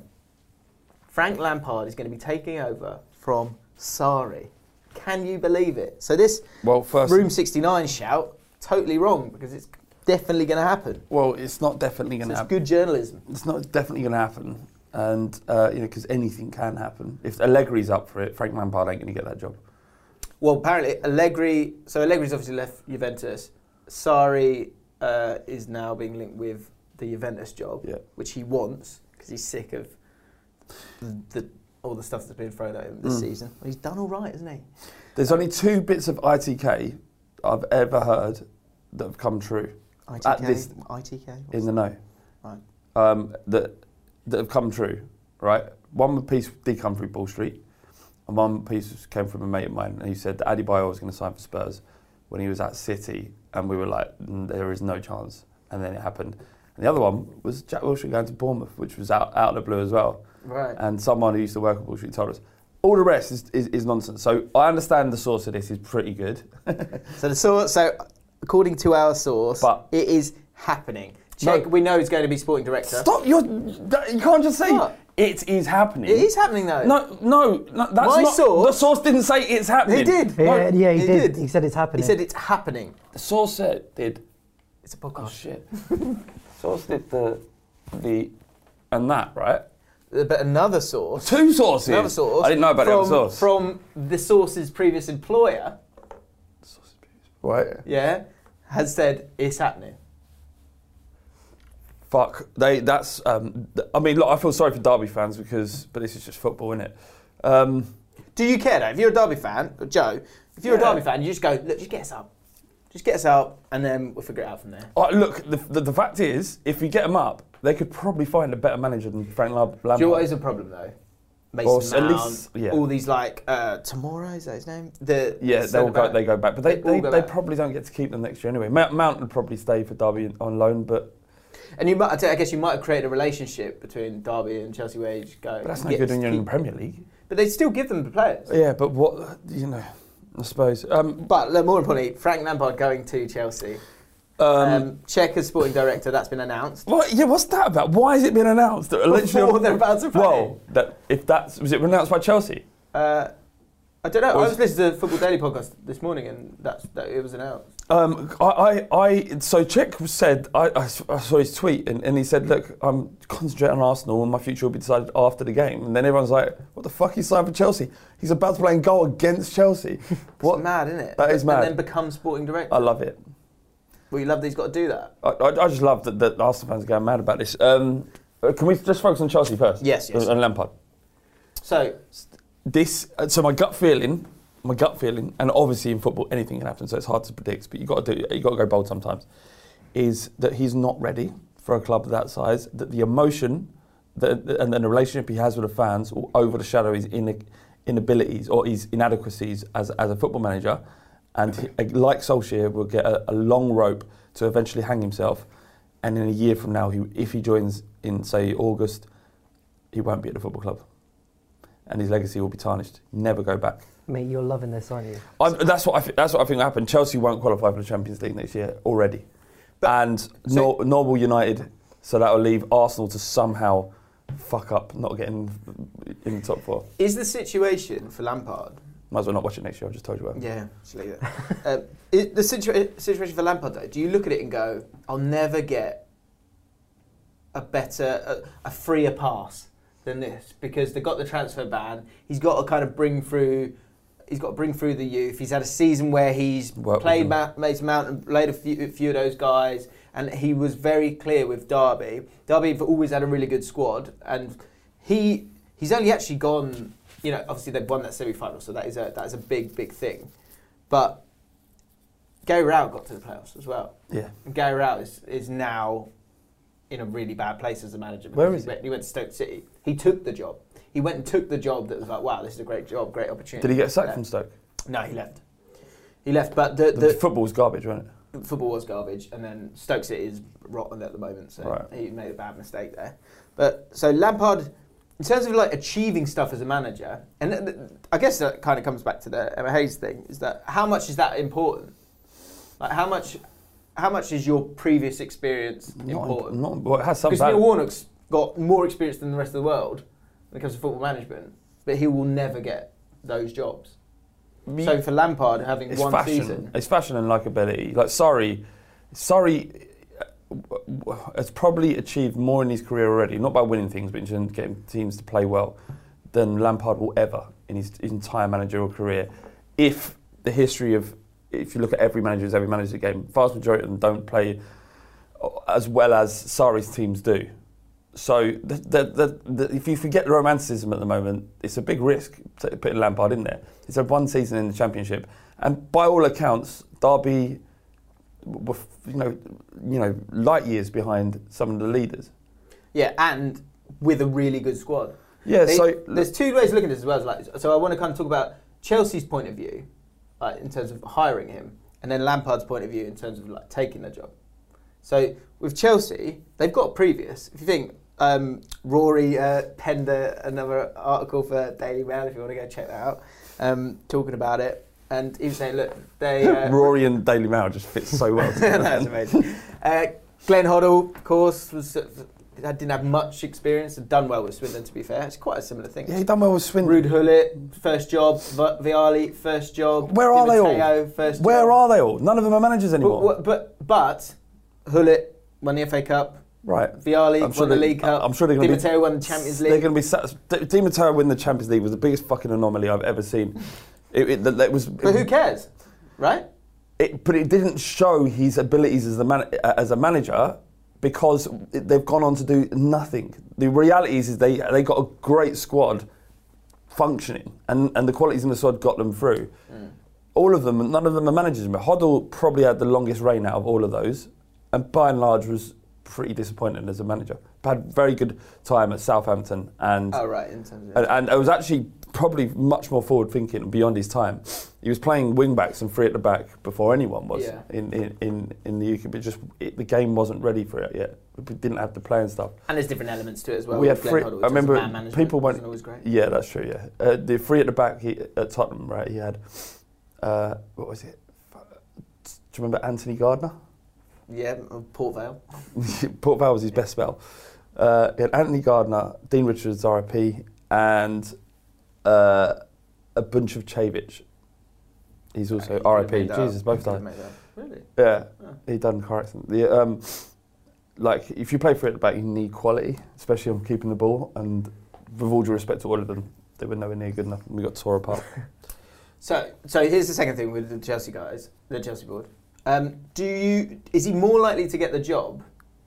Speaker 2: Frank Lampard is going to be taking over from Sarri. Can you believe it? So this
Speaker 5: Well, first.
Speaker 2: Room sixty-nine shout, totally wrong, because it's definitely going to happen.
Speaker 5: Well, it's not definitely
Speaker 2: So
Speaker 5: going to
Speaker 2: it's
Speaker 5: happen.
Speaker 2: good journalism.
Speaker 5: It's not definitely going to happen, and uh, you know, because anything can happen. If Allegri's up for it, Frank Lampard ain't going to get that job.
Speaker 2: Well, apparently Allegri, so Allegri's obviously left Juventus. Sarri uh, is now being linked with the Juventus job,
Speaker 5: Yeah.
Speaker 2: which he wants because he's sick of the, the all the stuff that's been thrown at him this
Speaker 5: Mm.
Speaker 2: season. Well, he's done all right, isn't he?
Speaker 5: There's only two bits of I T K I've ever heard that have come true
Speaker 2: I T K,
Speaker 5: At this-
Speaker 2: I T K.
Speaker 5: in the know.
Speaker 2: Right.
Speaker 5: Um, that that have come true, right? One piece did come through Ball Street, and one piece came from a mate of mine, and he said that Adebayor was going to sign for Spurs when he was at City, and we were like, "Mm, there is no chance, and then it happened. And the other one was Jack Wilshere going to Bournemouth, which was out, out of the blue as well.
Speaker 2: Right.
Speaker 5: And someone who used to work at Ball Street told us. All the rest is, is, is nonsense. So I understand the source of this is pretty good.
Speaker 2: So the source, so according to our source,
Speaker 5: But-
Speaker 2: it is happening. Check,
Speaker 5: No.
Speaker 2: we know he's going to be sporting director.
Speaker 5: Stop! You're, you can't just say
Speaker 2: What?
Speaker 5: it is happening.
Speaker 2: It is happening though.
Speaker 5: No, no, no that's
Speaker 2: My
Speaker 5: not.
Speaker 2: source-
Speaker 5: The source didn't say it's happening.
Speaker 2: He did.
Speaker 5: No,
Speaker 4: Yeah, yeah, he,
Speaker 2: he
Speaker 4: did.
Speaker 2: did.
Speaker 4: He said it's happening.
Speaker 2: He said it's happening.
Speaker 5: The source said did.
Speaker 2: It's a podcast.
Speaker 5: Oh shit. Source did the the and that right.
Speaker 2: Uh, But another source,
Speaker 5: Two sources.
Speaker 2: another source,
Speaker 5: I didn't know about
Speaker 2: from,
Speaker 5: the other source.
Speaker 2: from the source's previous employer,
Speaker 5: Right.
Speaker 2: yeah, has said it's happening.
Speaker 5: Fuck. They. That's. Um. th- I mean, look. I feel sorry for Derby fans because, but this is just football, isn't it? Um.
Speaker 2: Do you care though? If you're a Derby fan, Joe, if you're
Speaker 5: Yeah.
Speaker 2: a Derby fan, you just go, look, just get us up. Just get us up, and then we'll figure it out from there.
Speaker 5: I- look. The, the the fact is, if you get them up, they could probably find a better manager than Frank Lam- Lampard.
Speaker 2: Do you know what is a problem though? Mason
Speaker 5: Well, at
Speaker 2: Mount,
Speaker 5: least- yeah.
Speaker 2: all these like uh, Tamora, is that his name? The
Speaker 5: Yeah, they'll
Speaker 2: centre
Speaker 5: go.
Speaker 2: back.
Speaker 5: They go back, but they
Speaker 2: They all
Speaker 5: they,
Speaker 2: go
Speaker 5: they
Speaker 2: back.
Speaker 5: probably don't get to keep them next year anyway. Mount, Mount would probably stay for Derby on loan, but,
Speaker 2: And you might, I guess you might have created a relationship between Derby and Chelsea where you just go.
Speaker 5: but that's no
Speaker 2: get
Speaker 5: good
Speaker 2: to
Speaker 5: when you're in
Speaker 2: keep-
Speaker 5: the Premier League.
Speaker 2: But they still give them the players.
Speaker 5: Yeah, but what you know, I suppose. Um,
Speaker 2: But look, more importantly, Frank Lampard going to Chelsea.
Speaker 5: um,
Speaker 2: Um, Czech as sporting director, that's been announced.
Speaker 5: what? Yeah, what's that about? Why has it been announced? That
Speaker 2: Before they're about to play.
Speaker 5: Well, that if that's was it announced by Chelsea?
Speaker 2: Uh, I don't know. I
Speaker 5: Was-
Speaker 2: was listening to the Football Daily podcast this morning, and that's that it was announced.
Speaker 5: Um, I, I, I, so Czech said, I, I s- I saw his tweet and, and he said, look, I'm concentrating on Arsenal and my future will be decided after the game. And then everyone's like, what the fuck, he's signed for Chelsea? He's about to play in goal against Chelsea.
Speaker 2: It's mad, isn't it?
Speaker 5: That is mad.
Speaker 2: And then become sporting director.
Speaker 5: I love it.
Speaker 2: Well, you love that he's got to do that.
Speaker 5: I, I, I just love that, that Arsenal fans are going mad about this. Um, uh, can we just focus on Chelsea first?
Speaker 2: Yes, yes.
Speaker 5: And Lampard.
Speaker 2: So,
Speaker 5: This, uh, so my gut feeling my gut feeling, and obviously in football anything can happen, so it's hard to predict. But you got to do, you got to go bold sometimes. Is that he's not ready for a club of that size? That the emotion, that, and then the relationship he has with the fans will overshadow his inabilities or his inadequacies as as a football manager, and he, like Solskjaer, will get a, a long rope to eventually hang himself. And in a year from now, he, if he joins in, say, August, he won't be at the football club. And his legacy will be tarnished. Never go back.
Speaker 4: Mate, you're loving this, aren't you?
Speaker 5: I'm, that's what I th- that's what I think will happen. Chelsea won't qualify for the Champions League next year already. But and so nor, nor will United, so that will leave Arsenal to somehow fuck up not getting in the top four.
Speaker 2: Is the situation for Lampard...
Speaker 5: Might as well not watch it next year, I've just told you what.
Speaker 2: Yeah, just leave it. um, is the situa- situation for Lampard, though, do you look at it and go, I'll never get a better, a, a freer pass than this, because they've got the transfer ban, he's got to kind of bring through, he's got to bring through the youth, he's had a season where he's Work played Ma- Mason Mount and played a few, a few of those guys, and he was very clear with Derby. Derby have always had a really good squad, and he he's only actually gone... You know, obviously they've won that semi-final, so that is a that is a big, big thing. But Gary Rowett got to the playoffs as well.
Speaker 5: Yeah.
Speaker 2: And Gary Rowett is, is now in a really bad place as a manager.
Speaker 5: Where is
Speaker 2: he?
Speaker 5: he?
Speaker 2: He went to Stoke City. He took the job. He went and took the job that was like, wow, this is a great job, great opportunity.
Speaker 5: Did he get sacked from Stoke?
Speaker 2: No, he left. He left, but the,
Speaker 5: The,
Speaker 2: the
Speaker 5: football was garbage, wasn't it?
Speaker 2: football was garbage, and then Stoke City is rotten at the moment, so
Speaker 5: Right.
Speaker 2: he made a bad mistake there. But so Lampard, in terms of like achieving stuff as a manager, and th- th- I guess that kind of comes back to the Emma Hayes thing, is that how much is that important? Like how much, how much is your previous experience
Speaker 5: Not
Speaker 2: important?
Speaker 5: imp- Not, well, it has some
Speaker 2: Because
Speaker 5: value.
Speaker 2: Neil Warnock's got more experience than the rest of the world when it comes to football management, but he will never get those jobs.
Speaker 5: Me-
Speaker 2: So for Lampard, having
Speaker 5: It's
Speaker 2: one
Speaker 5: fashion.
Speaker 2: season,
Speaker 5: It's fashion and likability. Like, sorry, sorry. Has probably achieved more in his career already, not by winning things, but in getting teams to play well, than Lampard will ever in his, his entire managerial career. If the history of, if you look at every manager's every manager's game, vast majority of them don't play as well as Sarri's teams do. So the, the, the, the, if you forget the romanticism at the moment, it's a big risk to putting Lampard in there. He's had one season in the Championship, and by all accounts, Derby were, you know, you know, light years behind some of the leaders.
Speaker 2: yeah, and with a really good squad.
Speaker 5: Yeah,
Speaker 2: They-
Speaker 5: so
Speaker 2: there's two ways of looking at this as well. Like, so I want to kind of talk about Chelsea's point of view, like in terms of hiring him, and then Lampard's point of view in terms of like taking the job. So with Chelsea, they've got a previous. If you think um, Rory uh, penned a, another article for Daily Mail, if you want to go check that out, um, talking about it, and he was saying, look, they uh,
Speaker 5: Rory and Daily Mail just fit so well together.
Speaker 2: That's amazing. Uh, Glenn Hoddle, of course, was uh, didn't have much experience. Had done well with Swindon, to be fair. It's quite a similar thing.
Speaker 5: Yeah, he done well with Swindon.
Speaker 2: Ruud Gullit, first job. V- Vialli, first job.
Speaker 5: Where are they all?
Speaker 2: Di Matteo, First
Speaker 5: Where
Speaker 2: job.
Speaker 5: are they all? None of them are managers anymore.
Speaker 2: But, but but Gullit won the F A Cup.
Speaker 5: Right.
Speaker 2: Vialli
Speaker 5: I'm sure
Speaker 2: won the
Speaker 5: they-
Speaker 2: League Cup.
Speaker 5: I'm sure they're
Speaker 2: Di
Speaker 5: going to be.
Speaker 2: Matteo won the Champions
Speaker 5: They're
Speaker 2: League.
Speaker 5: going to be. Sat, Di Di Matteo win the Champions League was the biggest fucking anomaly I've ever seen. It, it, it was.
Speaker 2: But who cares, right?
Speaker 5: It, but it didn't show his abilities as a man, as a manager, because it, they've gone on to do nothing. The reality is, is they they got a great squad functioning, and, and the qualities in the squad got them through. Mm. All of them, none of them are managers. But Hoddle probably had the longest reign out of all of those, and by and large was pretty disappointed as a manager. Had very good time at Southampton, and
Speaker 2: Oh right, in terms of
Speaker 5: and, and it was actually probably much more forward thinking beyond his time. He was playing wing backs and three at the back before anyone was
Speaker 2: Yeah.
Speaker 5: in, in, in, in the U K, but just it, the game wasn't ready for it yet. We didn't have the playing stuff.
Speaker 2: and there's different elements to it as well.
Speaker 5: we had
Speaker 2: with Glenn
Speaker 5: three.
Speaker 2: Hoddle, in
Speaker 5: I
Speaker 2: terms of
Speaker 5: remember
Speaker 2: man management,
Speaker 5: people
Speaker 2: wasn't
Speaker 5: went.
Speaker 2: always great.
Speaker 5: Yeah, that's true. Yeah, uh, the three at the back he, at Tottenham, right? He had uh, what was it? Do you remember Anthony Gardner?
Speaker 2: Yeah, Port Vale.
Speaker 5: Port Vale was his best spell. Uh, he had Anthony Gardner, Dean Richards, R I P, and uh, a bunch of Chevich. He's also R I P. Jesus, both died.
Speaker 2: Really?
Speaker 5: Yeah,
Speaker 2: Oh.
Speaker 5: he done car accident. The, um, like, if you play for it at the back, you need quality, especially on keeping the ball. And with all due respect to all of them, they were nowhere near good enough. And we got tore apart.
Speaker 2: So, so here's the second thing with the Chelsea guys, the Chelsea board. Um, do you is he more likely to get the job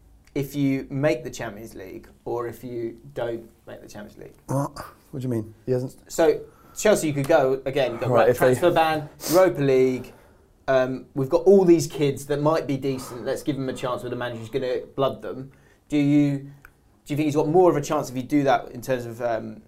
Speaker 2: if you make the Champions League or if you don't make the Champions League?
Speaker 5: What? What do you mean? He hasn't.
Speaker 2: So, Chelsea, you could go again. You've got
Speaker 5: Right,
Speaker 2: right,
Speaker 5: if they-
Speaker 2: transfer ban, Europa League. Um, we've got all these kids that might be decent. Let's give them a chance with a manager who's going to blood them. Do you do you think he's got more of a chance if you do that in terms of um,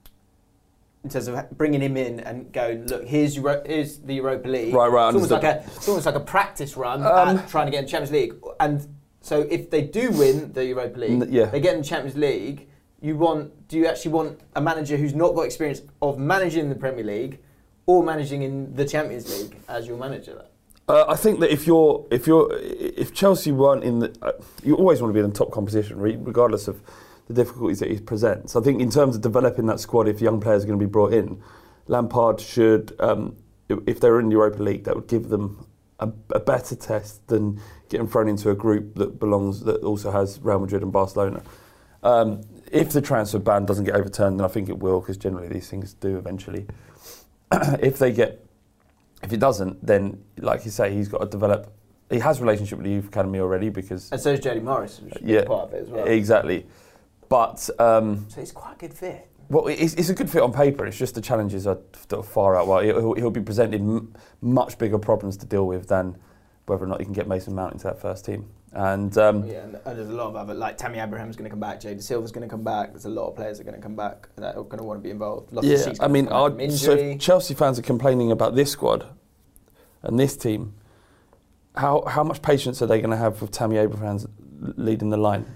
Speaker 2: in terms of bringing him in and going, look, here's Euro- here's the Europa League.
Speaker 5: Right, right,
Speaker 2: It's almost like
Speaker 5: understood.
Speaker 2: a it's almost like a practice run
Speaker 5: Um,
Speaker 2: at trying to get in Champions League. And so if they do win the Europa League,
Speaker 5: N- yeah.
Speaker 2: they get in Champions League. You want? Do you actually want a manager who's not got experience of managing the Premier League or managing in the Champions League as your manager?
Speaker 5: Uh, I think that if you're if you're if Chelsea weren't in the, uh, you always want to be in the top competition, re- regardless of the difficulties that he presents. I think in terms of developing that squad, if young players are going to be brought in, Lampard should, um, if they were in the Europa League, that would give them a, a better test than getting thrown into a group that belongs that also has Real Madrid and Barcelona. Um, if the transfer ban doesn't get overturned, then I think it will, because generally these things do eventually. if they get If it doesn't, then, like you say, he's got to develop. He has a relationship with the youth academy already because.
Speaker 2: And so is Jody Morris, which
Speaker 5: yeah,
Speaker 2: is part of it as well.
Speaker 5: Exactly, but um,
Speaker 2: So it's quite a good fit.
Speaker 5: well, it's, it's a good fit on paper. It's just the challenges are f- far out. Well, he'll, he'll be presented m- much bigger problems to deal with than whether or not he can get Mason Mount into that first team. And um,
Speaker 2: Yeah, and, and there's a lot of other, like Tammy Abraham's going to come back, Jada Silva's going to come back. There's a lot of players that are going to come back that are going to want to be involved. Lots of
Speaker 5: yeah,
Speaker 2: Sheik's
Speaker 5: I mean,
Speaker 2: gonna come back
Speaker 5: I'd,
Speaker 2: from
Speaker 5: so
Speaker 2: injury.
Speaker 5: if Chelsea fans are complaining about this squad and this team, how how much patience are they going to have with Tammy Abraham leading the line?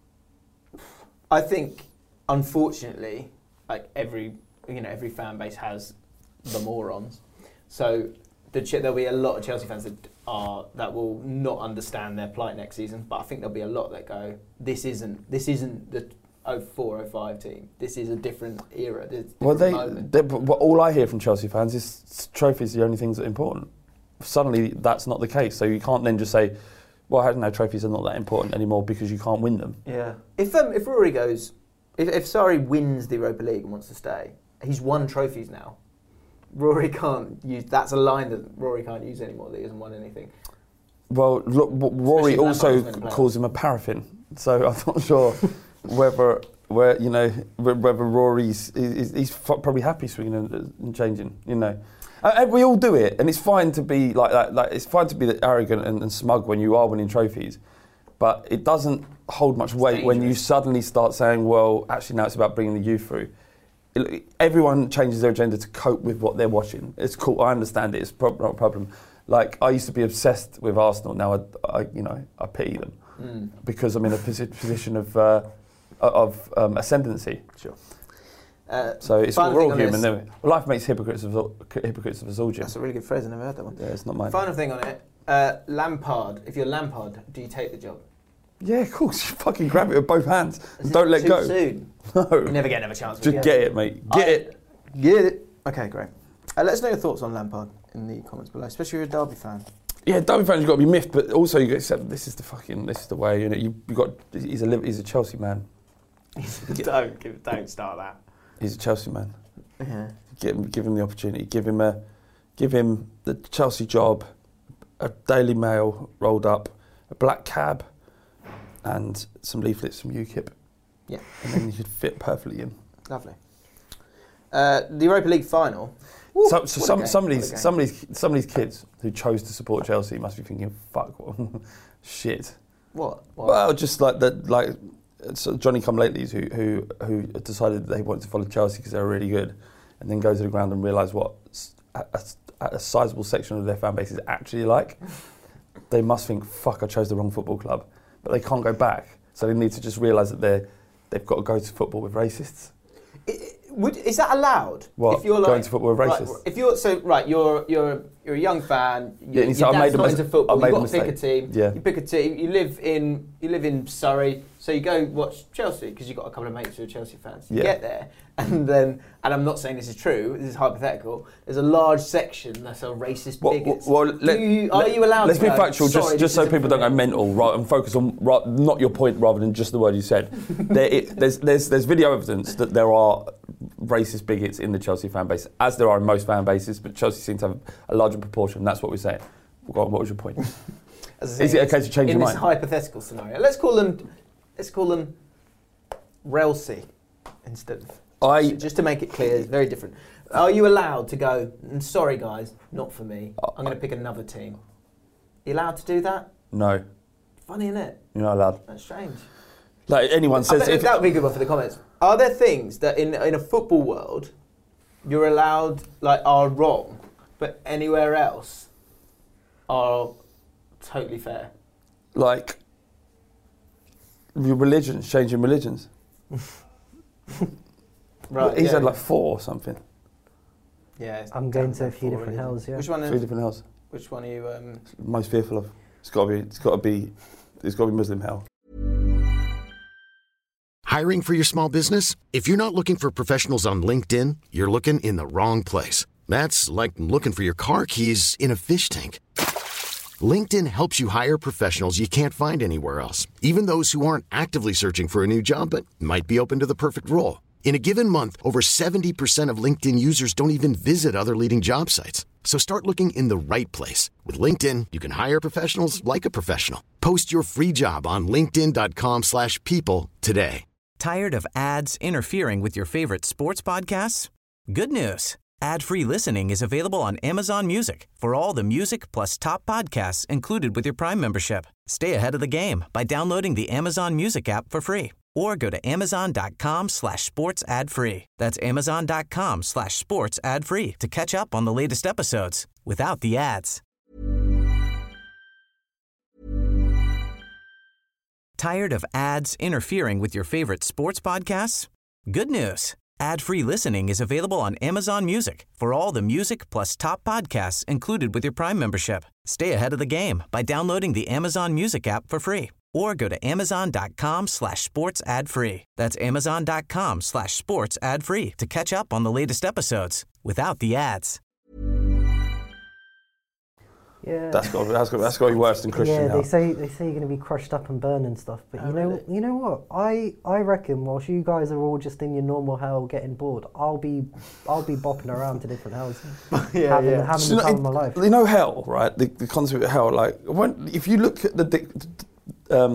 Speaker 2: I think, unfortunately, like every you know every fan base has the morons. So the, there'll be a lot of Chelsea fans that are that will not understand their plight next season. But I think there'll be a lot that go, this isn't this isn't the oh four oh five team. This is a different era. This
Speaker 5: Well, they,
Speaker 2: moment.
Speaker 5: they but all I hear from Chelsea fans is trophies are the only things that are important. Suddenly, that's not the case. So you can't then just say, well, I don't know, trophies are not that important anymore because you can't win them.
Speaker 2: Yeah. If um, if Rory goes, if if Sarri wins the Europa League and wants to stay, he's won trophies now. Rory can't use. That's a line that Rory can't use anymore. That he hasn't won anything.
Speaker 5: Well, look, Rory
Speaker 2: Especially if
Speaker 5: also
Speaker 2: Lampard's gonna play.
Speaker 5: calls him a paraffin. So I'm not sure whether where you know whether Rory's he's, he's probably happy swinging and, and changing. You know. Uh, we all do it, and it's fine to be like that. Like it's fine to be arrogant and, and smug when you are winning trophies, but it doesn't hold much weight when you suddenly start saying, "Well, actually, now it's about bringing the youth through." It, everyone changes their agenda to cope with what they're watching. It's cool. I understand it. It's prob- not a problem. Like I used to be obsessed with Arsenal. Now I, I you know, I pity them
Speaker 2: Mm.
Speaker 5: because I'm in a posi- position of uh, of um, ascendancy.
Speaker 2: Sure. Uh,
Speaker 5: So it's
Speaker 2: final
Speaker 5: we're all
Speaker 2: thing on
Speaker 5: human,
Speaker 2: this-
Speaker 5: don't we? Well, life makes hypocrites of all- hypocrites of us all, Jim.
Speaker 2: That's a really good phrase. I never heard that one.
Speaker 5: Yeah, it's not mine.
Speaker 2: Final thing on it. Uh, Lampard. If you're Lampard, do you take the job?
Speaker 5: Yeah, of course. You fucking grab it with both hands.
Speaker 2: Is
Speaker 5: And don't
Speaker 2: it
Speaker 5: let
Speaker 2: too
Speaker 5: go.
Speaker 2: Soon?
Speaker 5: No.
Speaker 2: You never get another chance. will
Speaker 5: Just
Speaker 2: you?
Speaker 5: get it, mate. Get
Speaker 2: I-
Speaker 5: it.
Speaker 2: Get it. Okay, great. Uh, let us know your thoughts on Lampard in the comments below, especially if you're a Derby fan.
Speaker 5: Yeah, Derby fans, you've got to be miffed, but also you accept this is the fucking, this is the way. You know, you you got. He's a Liv- he's a Chelsea man.
Speaker 2: don't give, don't start that.
Speaker 5: He's a Chelsea man.
Speaker 2: Yeah.
Speaker 5: Give him, give him the opportunity. Give him a, give him the Chelsea job, a Daily Mail rolled up, a black cab, and some leaflets from UKIP.
Speaker 2: Yeah.
Speaker 5: And then you could fit perfectly in.
Speaker 2: Lovely. Uh, the Europa League final. Woo,
Speaker 5: So, so
Speaker 2: what a
Speaker 5: some,
Speaker 2: game,
Speaker 5: some of
Speaker 2: what a
Speaker 5: these,
Speaker 2: game.
Speaker 5: some of these, some of these kids who chose to support Chelsea must be thinking, "Fuck, what shit."
Speaker 2: What? what?
Speaker 5: Well, just like that, like so Johnny Come Latelys who who who decided they wanted to follow Chelsea because they were really good, and then go to the ground and realise what a, a, a sizable section of their fan base is actually like. They must think, "Fuck, I chose the wrong football club," but they can't go back, so they need to just realise that they they've got to go to football with racists.
Speaker 2: I- Would, is that allowed?
Speaker 5: What,
Speaker 2: If you're like,
Speaker 5: going to football with
Speaker 2: right,
Speaker 5: racists?
Speaker 2: if you're so right, you're you're you're a young fan.
Speaker 5: Yeah,
Speaker 2: Your,
Speaker 5: and so
Speaker 2: your
Speaker 5: I
Speaker 2: dad's
Speaker 5: made a
Speaker 2: not
Speaker 5: mis-
Speaker 2: into football.
Speaker 5: I made
Speaker 2: You've
Speaker 5: a
Speaker 2: got to pick a
Speaker 5: mistake.
Speaker 2: team.
Speaker 5: Yeah.
Speaker 2: You pick a team. You live in you live in Surrey, so you go watch Chelsea because you've got a couple of mates who are Chelsea fans. You
Speaker 5: Yeah.
Speaker 2: get there, and then and I'm not saying this is true. This is hypothetical. There's a large section that's a racist
Speaker 5: Well,
Speaker 2: bigots.
Speaker 5: well,
Speaker 2: Do
Speaker 5: let-
Speaker 2: you, are
Speaker 5: let-
Speaker 2: you allowed?
Speaker 5: Let's
Speaker 2: to
Speaker 5: be
Speaker 2: go,
Speaker 5: factual,
Speaker 2: "Sorry,
Speaker 5: just
Speaker 2: this
Speaker 5: just so
Speaker 2: isn't
Speaker 5: people
Speaker 2: for
Speaker 5: don't go
Speaker 2: me"?
Speaker 5: mental, right? And focus on right, not your point rather than just the word you said. there, it, there's there's there's video evidence that there are racist bigots in the Chelsea fan base, as there are in most fan bases, but Chelsea seems to have a larger proportion. That's what we're saying. Go on, what was your point?
Speaker 2: As I
Speaker 5: Is
Speaker 2: say,
Speaker 5: it okay to change
Speaker 2: in
Speaker 5: your
Speaker 2: this
Speaker 5: mind?
Speaker 2: hypothetical scenario? Let's call them. Let's call them Relsey instead of.
Speaker 5: I-
Speaker 2: just to make it clear, it's very different. Are you allowed to go, "Mm, sorry guys, not for me, I'm going to pick another team"? You allowed to do that?
Speaker 5: No,
Speaker 2: Funny, isn't it?
Speaker 5: you're not allowed.
Speaker 2: That's strange.
Speaker 5: Like anyone
Speaker 2: I
Speaker 5: says,
Speaker 2: bet
Speaker 5: if,
Speaker 2: that would be a good one for the comments. Are there things that in in a football world you're allowed, like, are wrong, but anywhere else are totally fair?
Speaker 5: like your religions, changing religions.
Speaker 2: Right.
Speaker 5: He
Speaker 2: yeah.
Speaker 5: said like four or something.
Speaker 2: Yeah. it's
Speaker 4: I'm going
Speaker 2: down
Speaker 4: to a
Speaker 2: that
Speaker 4: few
Speaker 2: four,
Speaker 4: different
Speaker 2: isn't it?
Speaker 4: hells, yeah.
Speaker 2: Which one?
Speaker 5: Three
Speaker 2: Is,
Speaker 5: different hells.
Speaker 2: which one are you? Um,
Speaker 5: Most fearful of. It's got to be. It's got to be. It's got to be Muslim hell.
Speaker 6: Hiring for your small business? If you're not looking for professionals on LinkedIn, you're looking in the wrong place. That's like looking for your car keys in a fish tank. LinkedIn helps you hire professionals you can't find anywhere else, even those who aren't actively searching for a new job but might be open to the perfect role. In a given month, over seventy percent of LinkedIn users don't even visit other leading job sites. So start looking in the right place. With LinkedIn, you can hire professionals like a professional. Post your free job on linkedin.com slash people today.
Speaker 3: Tired of ads interfering with your favorite sports podcasts? Good news. Ad-free listening is available on Amazon Music for all the music plus top podcasts included with your Prime membership. Stay ahead of the game by downloading the Amazon Music app for free or go to amazon.com slash sports ad free. That's amazon.com slash sports ad free to catch up on the latest episodes without the ads. Tired of ads interfering with your favorite sports podcasts? Good news. Ad-free listening is available on Amazon Music for all the music plus top podcasts included with your Prime membership. Stay ahead of the game by downloading the Amazon Music app for free or go to amazon.com slash sports ad free. That's amazon.com slash sports ad free to catch up on the latest episodes without the ads.
Speaker 4: Yeah.
Speaker 5: That's got. That's got. That's got to be worse than Christian
Speaker 4: Yeah,
Speaker 5: hell.
Speaker 4: they say they say you're going to be crushed up and burned and stuff. But
Speaker 2: Oh,
Speaker 4: you know,
Speaker 2: really?
Speaker 4: you know what? I I reckon whilst you guys are all just in your normal hell getting bored, I'll be I'll be bopping around to different hells,
Speaker 2: Yeah,
Speaker 4: having
Speaker 2: yeah.
Speaker 4: having
Speaker 5: So,
Speaker 4: the
Speaker 5: you know,
Speaker 4: time of my life.
Speaker 5: You know hell, right? The, the concept of hell. Like, when, if you look at the, dic- um,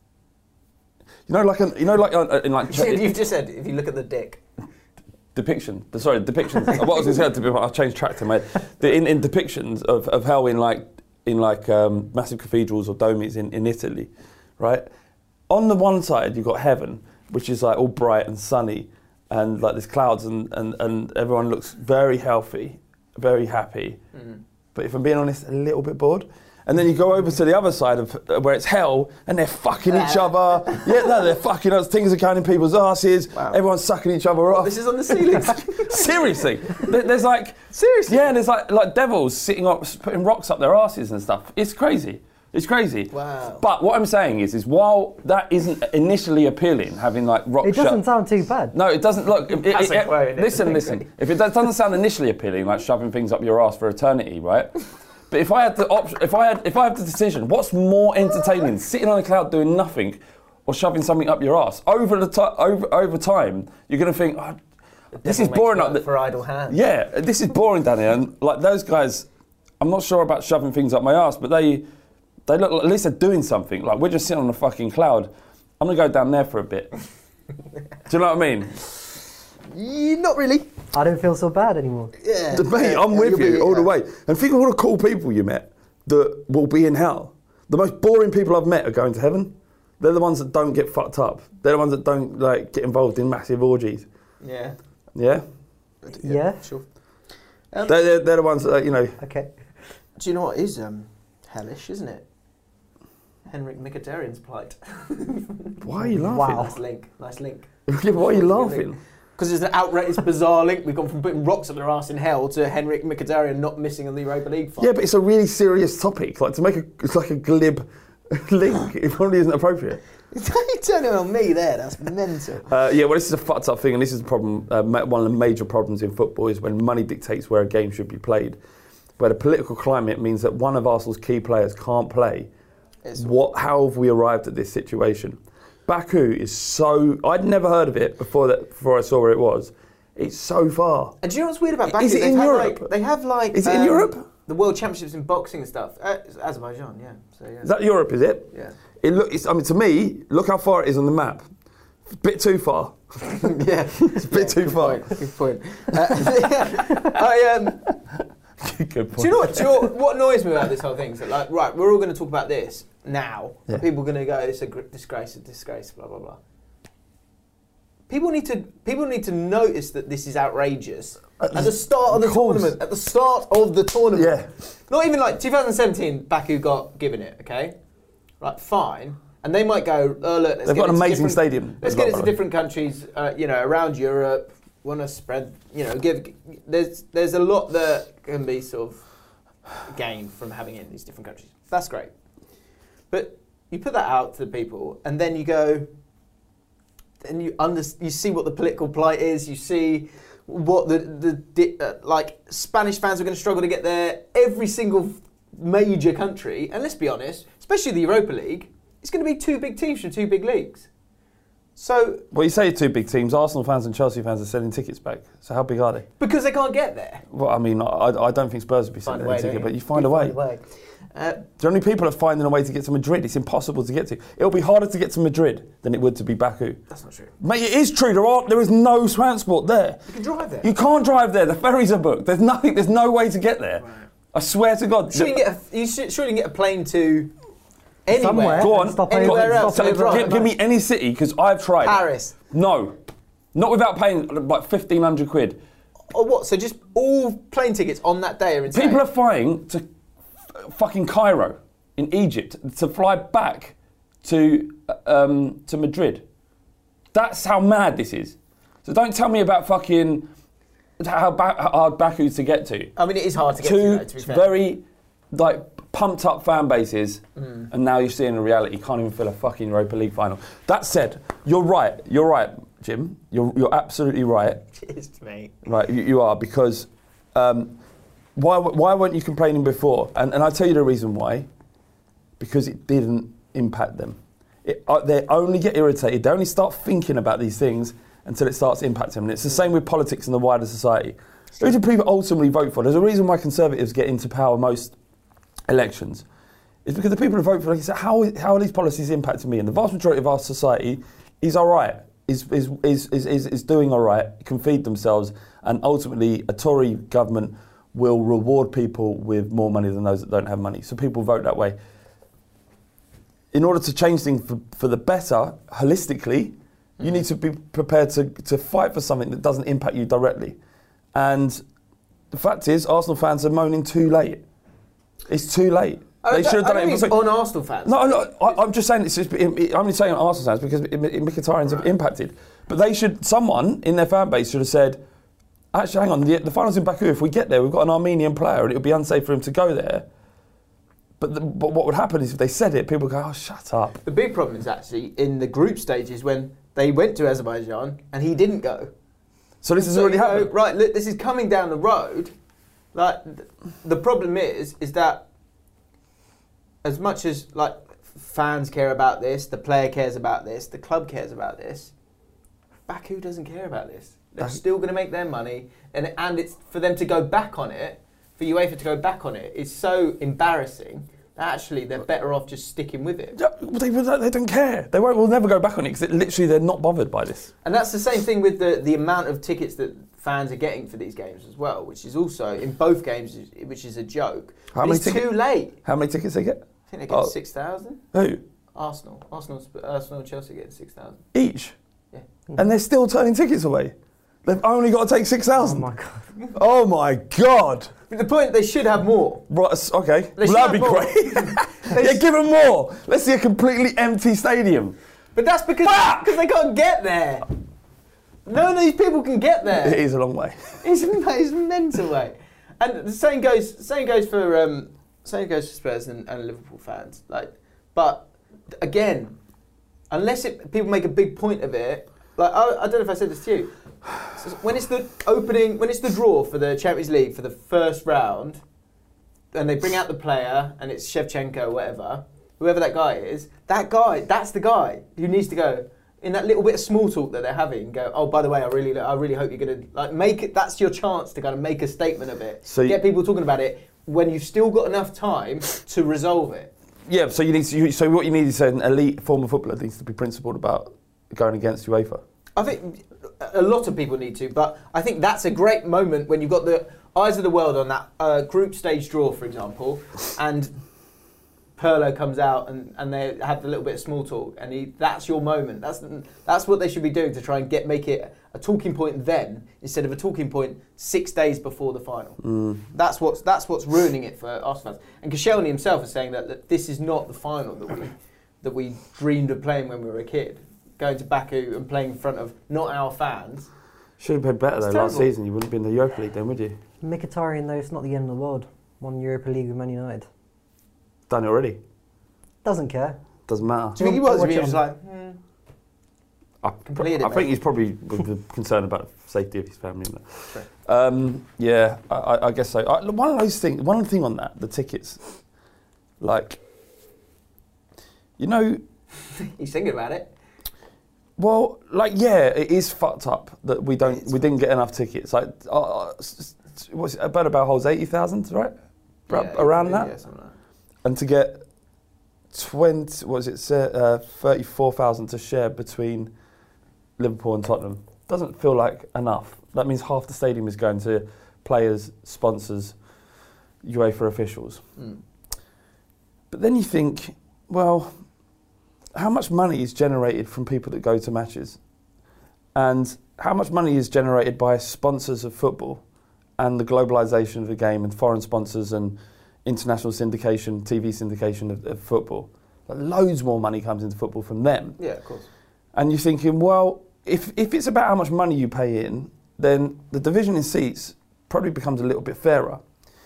Speaker 5: you know, like, an, you know, like uh, in like
Speaker 2: You've just said if you look at the dick.
Speaker 5: depiction. The, sorry, depictions. What I was going to say, to be, I've changed track to mate. The, in, in depictions of, of hell in like in like um, massive cathedrals or domes in, in Italy, right? On the one side you've got heaven, which is like all bright and sunny, and like there's clouds and, and, and everyone looks very healthy, very happy. Mm. But if I'm being honest, a little bit bored. And then you go over to the other side of uh, where it's hell, and they're fucking each other. Yeah, no, they're fucking us. Things are going in people's asses.
Speaker 2: Wow.
Speaker 5: Everyone's sucking each other off.
Speaker 2: This is on the ceiling.
Speaker 5: Seriously, There- there's like
Speaker 2: Seriously?
Speaker 5: yeah, there's like like devils sitting up, putting rocks up their asses and stuff. It's crazy. It's crazy.
Speaker 2: Wow.
Speaker 5: But what I'm saying is, is while that isn't initially appealing, having like rock.
Speaker 4: It doesn't
Speaker 5: sho-
Speaker 4: sound too bad.
Speaker 5: No, it doesn't. Look, it,
Speaker 2: That's
Speaker 5: it,
Speaker 2: a quote, isn't it?
Speaker 5: listen, listen. If it does, doesn't sound initially appealing, like shoving things up your ass for eternity, right? But if I had the option, if I had, if I had the decision, what's more entertaining, sitting on a cloud doing nothing, or shoving something up your ass? Over the ti over over time, you're going to think, oh, this is
Speaker 2: Devil
Speaker 5: boring.
Speaker 2: makes
Speaker 5: Up
Speaker 2: work
Speaker 5: the,
Speaker 2: for idle hands.
Speaker 5: yeah, this is boring down here. And like those guys, I'm not sure about shoving things up my ass, but they, they look like, at least they're doing something. Like we're just sitting on a fucking cloud. I'm gonna go down there for a bit. Do you know what I mean?
Speaker 2: Yeah, not really.
Speaker 4: I don't feel so bad anymore.
Speaker 2: Yeah.
Speaker 5: Mate, I'm
Speaker 2: Yeah,
Speaker 5: with
Speaker 2: you'll
Speaker 5: you
Speaker 2: be-
Speaker 5: all the
Speaker 2: yeah.
Speaker 5: way. And think of all the cool people you met that will be in hell. The most boring people I've met are going to heaven. They're the ones that don't get fucked up. They're the ones that don't like get involved in massive orgies.
Speaker 2: Yeah.
Speaker 5: Yeah?
Speaker 4: Yeah.
Speaker 2: Sure.
Speaker 5: They're, they're, they're the ones that, you know...
Speaker 4: Okay.
Speaker 2: Do you know what is um, hellish, isn't it? Henrik Mkhitaryan's plight.
Speaker 5: Why are you laughing?
Speaker 4: Wow.
Speaker 2: Nice link. Nice link.
Speaker 5: Yeah, why are you laughing?
Speaker 2: Because it's an outrageous, bizarre link. We've gone from putting rocks up their arse in hell to Henrik Mkhitaryan not missing in the Europa League final.
Speaker 5: Yeah, but it's a really serious topic. Like, to make a... It's like a glib link. It probably isn't appropriate.
Speaker 2: You turn it on me there. That's mental.
Speaker 5: Uh, yeah, well, this is a fucked up thing, and this is a problem. Uh, ma- one of the major problems in football is when money dictates where a game should be played, where the political climate means that one of Arsenal's key players can't play.
Speaker 2: It's-
Speaker 5: What? How have we arrived at this situation? Baku is so... I'd never heard of it before that. Before I saw where it was. It's so far.
Speaker 2: And do you know what's weird about Baku?
Speaker 5: Is it
Speaker 2: They've
Speaker 5: in
Speaker 2: had,
Speaker 5: Europe?
Speaker 2: Like, they have like...
Speaker 5: Is it in
Speaker 2: um,
Speaker 5: Europe?
Speaker 2: The World Championships in boxing and stuff. Uh, it's Azerbaijan, yeah. So yeah.
Speaker 5: Is that Europe? Is it?
Speaker 2: Yeah.
Speaker 5: It look. It's, I mean, to me, look how far it is on the map. Bit too far.
Speaker 2: yeah,
Speaker 5: It's a bit
Speaker 2: yeah,
Speaker 5: too
Speaker 2: good
Speaker 5: far.
Speaker 2: Point, good point. Uh, I um.
Speaker 5: Good point.
Speaker 2: Do you know what? Do you know what, what annoys me about this whole thing? Is that like, right, we're all going to talk about this now.
Speaker 5: Yeah.
Speaker 2: People are going to go, it's a gr- disgrace, a disgrace, blah blah blah. People need to people need to notice that this is outrageous at the start of the
Speaker 5: Of course.
Speaker 2: tournament. At the start of the tournament.
Speaker 5: Yeah.
Speaker 2: Not even like twenty seventeen, Baku got given it. Okay, right, fine. And they might go, oh look, let's
Speaker 5: They've
Speaker 2: get
Speaker 5: got an
Speaker 2: it to
Speaker 5: amazing
Speaker 2: different-
Speaker 5: stadium
Speaker 2: Let's
Speaker 5: as
Speaker 2: get
Speaker 5: well,
Speaker 2: it
Speaker 5: by
Speaker 2: to
Speaker 5: the way.
Speaker 2: different countries, uh, you know, around Europe. Want to spread, you know, give. There's there's a lot that can be sort of gained from having it in these different countries. That's great. But you put that out to the people, and then you go, and you under, you see what the political plight is. You see what the the di- uh, like Spanish fans are going to struggle to get there. Every single major country, and let's be honest, especially the Europa League, it's going to be two big teams from two big leagues. So
Speaker 5: Well, you say two big teams. Arsenal fans and Chelsea fans are selling tickets back. So how big are they?
Speaker 2: because they can't get there.
Speaker 5: Well, I mean, I, I don't think Spurs would be
Speaker 2: Find
Speaker 5: selling
Speaker 2: a way,
Speaker 5: a ticket,
Speaker 2: don't
Speaker 5: but
Speaker 2: you?
Speaker 5: you find
Speaker 2: You
Speaker 5: a way.
Speaker 2: find a way. Uh,
Speaker 5: The only people are finding a way to get to Madrid. It's impossible to get to. It'll be harder to get to Madrid than it would to be Baku.
Speaker 2: that's not true.
Speaker 5: Mate, it is true. There are there is no transport there.
Speaker 2: You can drive there.
Speaker 5: You can't drive there. The ferries are booked. There's nothing. There's no way to get there. I swear to God.
Speaker 2: Sure, you can get a, you should, sure you can get a plane to anywhere.
Speaker 4: Somewhere.
Speaker 5: Go on.
Speaker 4: Stop
Speaker 2: Anywhere
Speaker 4: over-
Speaker 2: else.
Speaker 4: stop
Speaker 2: Give-
Speaker 4: over-
Speaker 5: Give, give me any city because I've tried.
Speaker 2: Paris.
Speaker 5: No, not without paying like fifteen hundred quid.
Speaker 2: Or what? So just all plane tickets on that day are insane.
Speaker 5: People are flying to f- fucking Cairo in Egypt to fly back to um, to Madrid. That's how mad this is. So don't tell me about fucking how, ba- how hard Baku's to get to.
Speaker 2: I mean, it is hard to get to,
Speaker 5: Two
Speaker 2: though, to be fair.
Speaker 5: very like pumped up fan bases,
Speaker 2: Mm.
Speaker 5: and now you're seeing a reality. You can't even fill a fucking Europa League final. That said, you're right. You're right, Jim. You're you're absolutely right.
Speaker 2: Cheers to me.
Speaker 5: Right, you, you are because um, why why weren't you complaining before? And and I'll tell you the reason why. Because it didn't impact them. It, uh, they only get irritated. They only start thinking about these things until it starts impacting them. And it's the same with politics in the wider society. Who do people ultimately vote for? There's a reason why Conservatives get into power most elections. It's because the people who vote for, like you said, how how are these policies impacting me? And the vast majority of our society is all right. Is is is is is, is doing all right. Can feed themselves, and ultimately a Tory government will reward people with more money than those that don't have money. So people vote that way. In order to change things for, for the better, holistically, you need to be prepared to, to fight for something that doesn't impact you directly. And the fact is, Arsenal fans are moaning too late. It's too late.
Speaker 2: I
Speaker 5: They
Speaker 2: don't-
Speaker 5: should have
Speaker 2: I
Speaker 5: done
Speaker 2: don't
Speaker 5: it.
Speaker 2: think
Speaker 5: in-
Speaker 2: it's on Arsenal fans.
Speaker 5: No, no, I, I'm just saying it's just. I'm only saying on Arsenal fans because Mkhitaryan's have impacted. But they should. Someone in their fan base should have said, "Actually, hang on. The, the finals in Baku. If we get there, we've got an Armenian player, and it would be unsafe for him to go there." But, the, but what would happen is if they said it, people would go, "Oh, shut up."
Speaker 2: The big problem is actually in the group stages when they went to Azerbaijan and he didn't go.
Speaker 5: So this has
Speaker 2: So
Speaker 5: already
Speaker 2: you go,
Speaker 5: happened.
Speaker 2: right, look, this is coming down the road. Like th- the problem is, is that as much as like fans care about this, the player cares about this, the club cares about this, Baku doesn't care about this. They're
Speaker 5: Baku-
Speaker 2: still going to make their money, and and it's for them to go back on it, for UEFA to go back on it, is so embarrassing. that Actually, they're better off just sticking with it.
Speaker 5: Yeah, They, they don't care. They won't. We'll never go back on it because literally they're not bothered by this.
Speaker 2: And that's the same thing with the, the amount of tickets that fans are getting for these games as well, which is also, in both games, which is a joke.
Speaker 5: How
Speaker 2: But
Speaker 5: many
Speaker 2: it's
Speaker 5: ticket-
Speaker 2: too late.
Speaker 5: How many tickets they get?
Speaker 2: I think they get
Speaker 5: Oh.
Speaker 2: six thousand.
Speaker 5: Who?
Speaker 2: Arsenal. Arsenal, Arsenal and Chelsea get six thousand.
Speaker 5: Each.
Speaker 2: Yeah.
Speaker 5: And they're still turning tickets away. They've only got to take six
Speaker 4: Oh
Speaker 5: thousand.
Speaker 4: my god.
Speaker 5: Oh my god.
Speaker 2: But the point, they should have more.
Speaker 5: Right, s- okay.
Speaker 2: They
Speaker 5: Well,
Speaker 2: should
Speaker 5: that'd be
Speaker 2: have more.
Speaker 5: great. Yeah, give them more. Let's see a completely empty stadium.
Speaker 2: But that's because
Speaker 5: Fuck!
Speaker 2: because they can't get there. None of these people can get
Speaker 5: It
Speaker 2: there.
Speaker 5: is a long way.
Speaker 2: It's, it's mental way. And the same goes same goes for um, same goes for Spurs and, and Liverpool fans. Like, but again, unless it, people make a big point of it, like I, I don't know if I said this to you. So when it's the opening, when it's the draw for the Champions League for the first round, and they bring out the player, and it's Shevchenko or whatever, whoever that guy is, that guy, that's the guy who needs to go in that little bit of small talk that they're having. Go, oh, by the way, I really, I really hope you're gonna like make it. That's your chance to kind of make a statement of it.
Speaker 5: So you-
Speaker 2: get people talking about it when you've still got enough time to resolve it.
Speaker 5: Yeah, so you need to, you, so what you need is an elite former footballer needs to be principled about going against UEFA.
Speaker 2: I think a lot of people need to, but I think that's a great moment when you've got the eyes of the world on that uh, group stage draw, for example, and Pirlo comes out and, and they have a little bit of small talk, and he, that's your moment. That's that's what they should be doing to try and get make it a talking point then instead of a talking point six days before the final.
Speaker 5: Mm.
Speaker 2: That's what's that's what's ruining it for Arsenal fans. And Koscielny himself is saying that, that this is not the final that we that we dreamed of playing when we were a kid. Going to Baku and playing in front of not our fans.
Speaker 5: Should have played better though
Speaker 2: It's
Speaker 5: last
Speaker 2: terrible.
Speaker 5: season. You wouldn't be in the Europa League then, would you?
Speaker 4: Mkhitaryan, though, it's not the end of the world. Won Europa League with Man United.
Speaker 5: Done it already.
Speaker 4: Doesn't care.
Speaker 5: Doesn't matter.
Speaker 2: Do you think he was?
Speaker 4: Watch
Speaker 2: He
Speaker 4: it
Speaker 2: was
Speaker 4: on-
Speaker 2: like, hmm.
Speaker 5: I,
Speaker 2: Completed it,
Speaker 5: I
Speaker 2: mate.
Speaker 5: think he's probably with the concern about the safety of his family. Um, yeah, I, I- I guess so. I, one of those things. One thing on that, the tickets, like, you know,
Speaker 2: He's thinking about it.
Speaker 5: well, like, yeah, it is fucked up that we don't, we didn't get enough tickets. Like, uh, s- s- what's it, about about holds eighty thousand, right? About-
Speaker 2: Yeah,
Speaker 5: around
Speaker 2: yeah,
Speaker 5: that,
Speaker 2: something like that.
Speaker 5: and to get twenty, what was it, uh, thirty-four thousand to share between Liverpool and Tottenham doesn't feel like enough. That means half the stadium is going to players, sponsors, UEFA officials.
Speaker 2: Mm.
Speaker 5: But then you think, well, how much money is generated from people that go to matches? And how much money is generated by sponsors of football and the globalisation of the game and foreign sponsors and international syndication, T V syndication of, of football? Like, loads more money comes into football from them.
Speaker 2: Yeah, of course.
Speaker 5: And you're thinking, well, if, if it's about how much money you pay in, then the division in seats probably becomes a little bit fairer.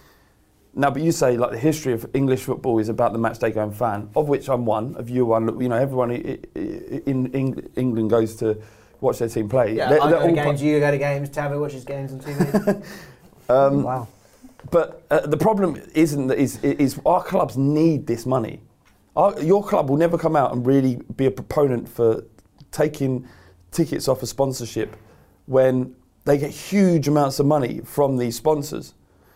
Speaker 5: Now, but you say, like, the history of English football is about the match day going fan, of which I'm one, of you one. You know, everyone i- i- in Eng- England goes to watch their team play.
Speaker 2: Yeah,
Speaker 5: They're-
Speaker 2: I
Speaker 5: they're
Speaker 2: go to
Speaker 5: all
Speaker 2: games,
Speaker 5: pa-
Speaker 2: you go to games, Tavi watches games on T V.
Speaker 5: um,
Speaker 4: Wow.
Speaker 5: But uh, the problem isn't that is, is our clubs need this money. Our, your club will never come out and really be a proponent for taking tickets off a sponsorship when they get huge amounts of money from these sponsors.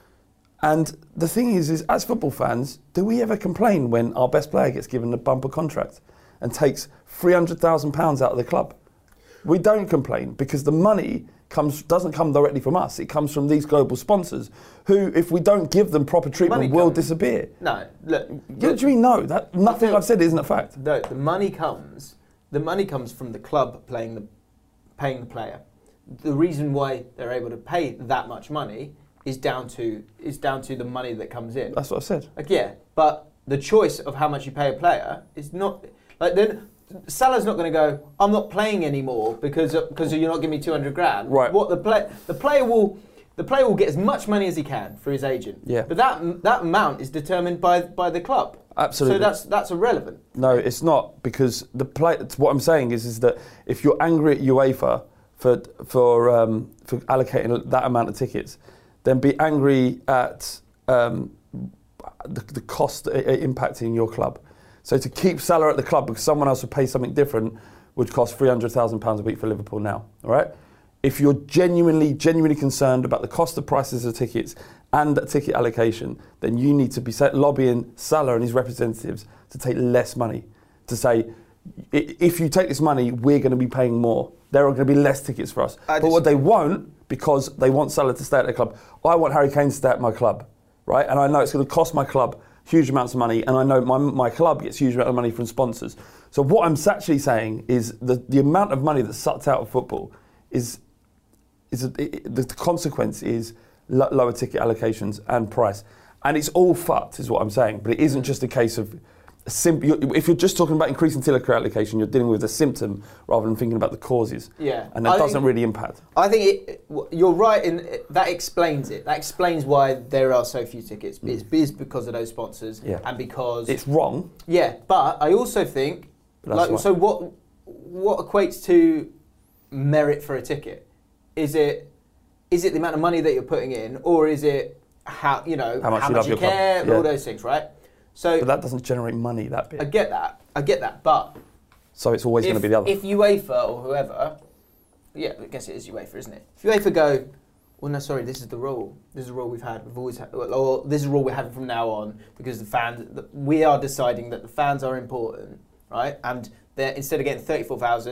Speaker 5: And the thing is, is as football fans, do we ever complain when our best player gets given a bumper contract and takes three hundred thousand pounds out of the club? We don't complain because the money comes doesn't come directly from us. It comes from these global sponsors who, if we don't give them proper treatment,
Speaker 2: Money
Speaker 5: will
Speaker 2: comes-
Speaker 5: disappear.
Speaker 2: No, look.
Speaker 5: What do you mean no? That, nothing
Speaker 2: feel-
Speaker 5: I've said isn't a fact.
Speaker 2: No, the money comes. The money comes from the club playing the, paying the player. The reason why they're able to pay that much money is down to is down to the money that comes in.
Speaker 5: That's what I said.
Speaker 2: Like, yeah, but the choice of how much you pay a player is not like then. Salah's not going to go, I'm not playing anymore because because you're not giving me two hundred grand.
Speaker 5: Right.
Speaker 2: What the play the player will the player will get as much money as he can through his agent.
Speaker 5: Yeah.
Speaker 2: But that that amount is determined by by the club.
Speaker 5: Absolutely.
Speaker 2: So that's that's irrelevant.
Speaker 5: No, it's not, because the play. What I'm saying is, is that if you're angry at UEFA for for um, for allocating that amount of tickets, then be angry at um, the, the cost i- i- impacting your club. So to keep Salah at the club because someone else would pay something different would cost three hundred thousand pounds a week for Liverpool now. All right. If you're genuinely, genuinely concerned about the cost of prices of tickets and ticket allocation, then you need to be set, lobbying Salah and his representatives to take less money. To say, i- if you take this money, we're going to be paying more. There are going to be less tickets for us.
Speaker 2: I
Speaker 5: But what they won't, because they want Salah to stay at their club, I want Harry Kane to stay at my club, right? And I know it's going to cost my club huge amounts of money, and I know my, my club gets huge amount of money from sponsors. So what I'm actually saying is the, the amount of money that's sucked out of football is is a, it, the consequence is lo- lower ticket allocations and price, and it's all fucked, is what I'm saying. But it isn't just a case of a sim- you, if you're just talking about increasing ticket allocation, you're dealing with a symptom rather than thinking about the causes.
Speaker 2: Yeah.
Speaker 5: and that
Speaker 2: I
Speaker 5: doesn't
Speaker 2: think-
Speaker 5: really impact.
Speaker 2: I think it, you're right, in that explains it. That explains why there are so few tickets. It's, it's because of those sponsors,
Speaker 5: Yeah.
Speaker 2: and because
Speaker 5: It's wrong.
Speaker 2: yeah. But I also think,
Speaker 5: But
Speaker 2: like,
Speaker 5: that's why.
Speaker 2: so what what equates to merit for a ticket? Is it is it the amount of money that you're putting in, or is it how you know
Speaker 5: How much you love your club.
Speaker 2: care, and
Speaker 5: Yeah.
Speaker 2: all those things, right? So
Speaker 5: But that doesn't generate money, that bit.
Speaker 2: I get that. I get that, but
Speaker 5: So it's always going to be the other.
Speaker 2: if UEFA or whoever, yeah, I guess it is UEFA, isn't it? If UEFA go, well, no, sorry, this is the rule. This is the rule we've had. We've always had, or this is the rule we're having from now on because the fans, the, we are deciding that the fans are important, right? And they're, instead of getting thirty-four thousand,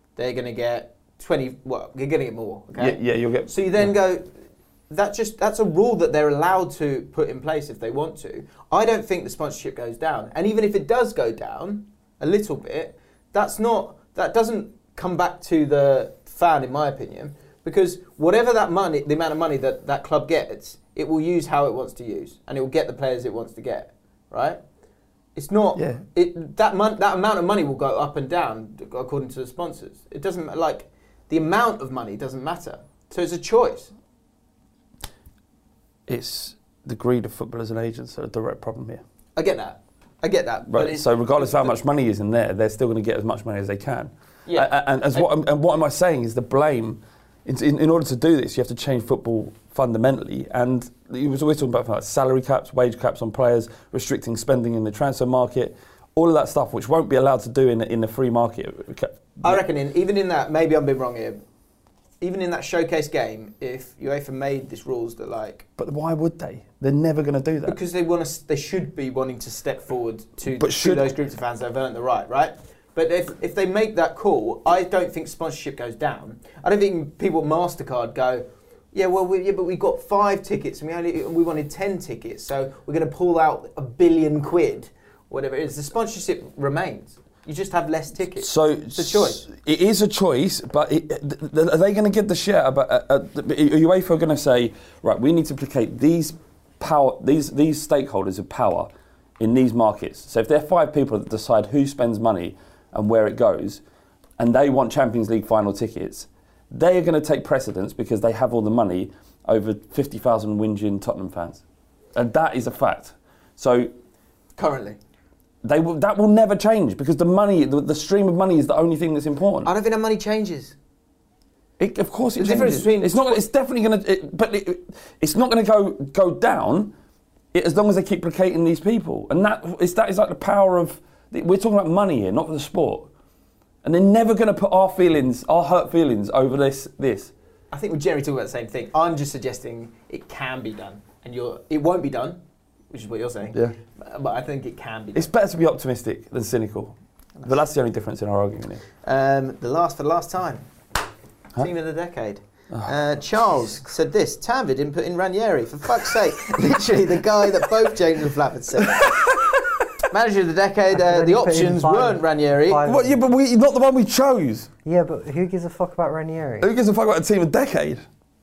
Speaker 2: they're going to get twenty. Well, you're going to get more. Okay.
Speaker 5: Yeah, yeah, you'll get.
Speaker 2: So you then
Speaker 5: yeah.
Speaker 2: go. That just that's a rule that they're allowed to put in place if they want to. I don't think the sponsorship goes down, and even if it does go down a little bit, that's not that doesn't come back to the fan, in my opinion, because whatever that money, the amount of money that that club gets, it will use how it wants to use, and it will get the players it wants to get, right? It's not
Speaker 5: yeah.
Speaker 2: it that mon- that amount of money will go up and down according to the sponsors. It doesn't like the amount of money doesn't matter, so it's a choice.
Speaker 5: It's the greed of footballers and agents that are a direct problem here.
Speaker 2: I get that. I get that.
Speaker 5: Right.
Speaker 2: But it's,
Speaker 5: so regardless
Speaker 2: it's
Speaker 5: of how
Speaker 2: the,
Speaker 5: much money is in there, they're still going to get as much money as they can.
Speaker 2: Yeah.
Speaker 5: And, and, as what, and what am I saying is the blame. In, in, in order to do this, you have to change football fundamentally. And we're talking about like salary caps, wage caps on players, restricting spending in the transfer market, all of that stuff, which won't be allowed to do in, in the free market.
Speaker 2: I reckon in, even in that, maybe I'm being wrong here, even in that showcase game, if UEFA made these rules that like...
Speaker 5: But why would they? They're never going to do that.
Speaker 2: Because they want to, they should be wanting to step forward to,
Speaker 5: But
Speaker 2: to
Speaker 5: should-
Speaker 2: those groups of fans that have earned the right, right? But if, if they make that call, I don't think sponsorship goes down. I don't think people at MasterCard go, yeah, well, we, yeah, but we got five tickets and we only we wanted ten tickets, so we're going to pull out a billion quid, whatever it is. The sponsorship remains. You just have less tickets.
Speaker 5: So
Speaker 2: it's a choice.
Speaker 5: It is a choice, but it, th- th- are they going to get the share? About, uh, uh, are UEFA going to say, right, we need to placate these power, these these stakeholders of power in these markets. So if there are five people that decide who spends money and where it goes, and they want Champions League final tickets, they are going to take precedence because they have all the money over fifty thousand whinging Tottenham fans, and that is a fact. So
Speaker 2: Currently.
Speaker 5: They will, that will never change because the money, the, the stream of money is the only thing that's important.
Speaker 2: I don't think that money changes.
Speaker 5: It, of course, it
Speaker 2: The difference
Speaker 5: changes.
Speaker 2: between
Speaker 5: It's not. It's definitely going to. It, but it, it's not going to go go down, it, as long as they keep placating these people. And that is that is like the power of. We're talking about money here, not the sport. And they're never going to put our feelings, our hurt feelings, over this. This.
Speaker 2: I think we're generally talking about the same thing. I'm just suggesting it can be done, and you're. It won't be done, which is what you're saying.
Speaker 5: Yeah.
Speaker 2: But I think it can be done.
Speaker 5: It's better to be optimistic than cynical. But that's the only difference in our argument here.
Speaker 2: Um, the last for the last time.
Speaker 5: Huh?
Speaker 2: Team of the decade. Uh, Charles said this, Tamvid didn't put in Ranieri, for fuck's sake. Literally the guy that both James and Flapp had said. Manager of the decade, uh, the options weren't Ranieri.
Speaker 4: Five.
Speaker 5: What, yeah, but we, not the one we chose.
Speaker 4: Yeah, but who gives a fuck about Ranieri?
Speaker 5: Who gives a fuck about a team of decade?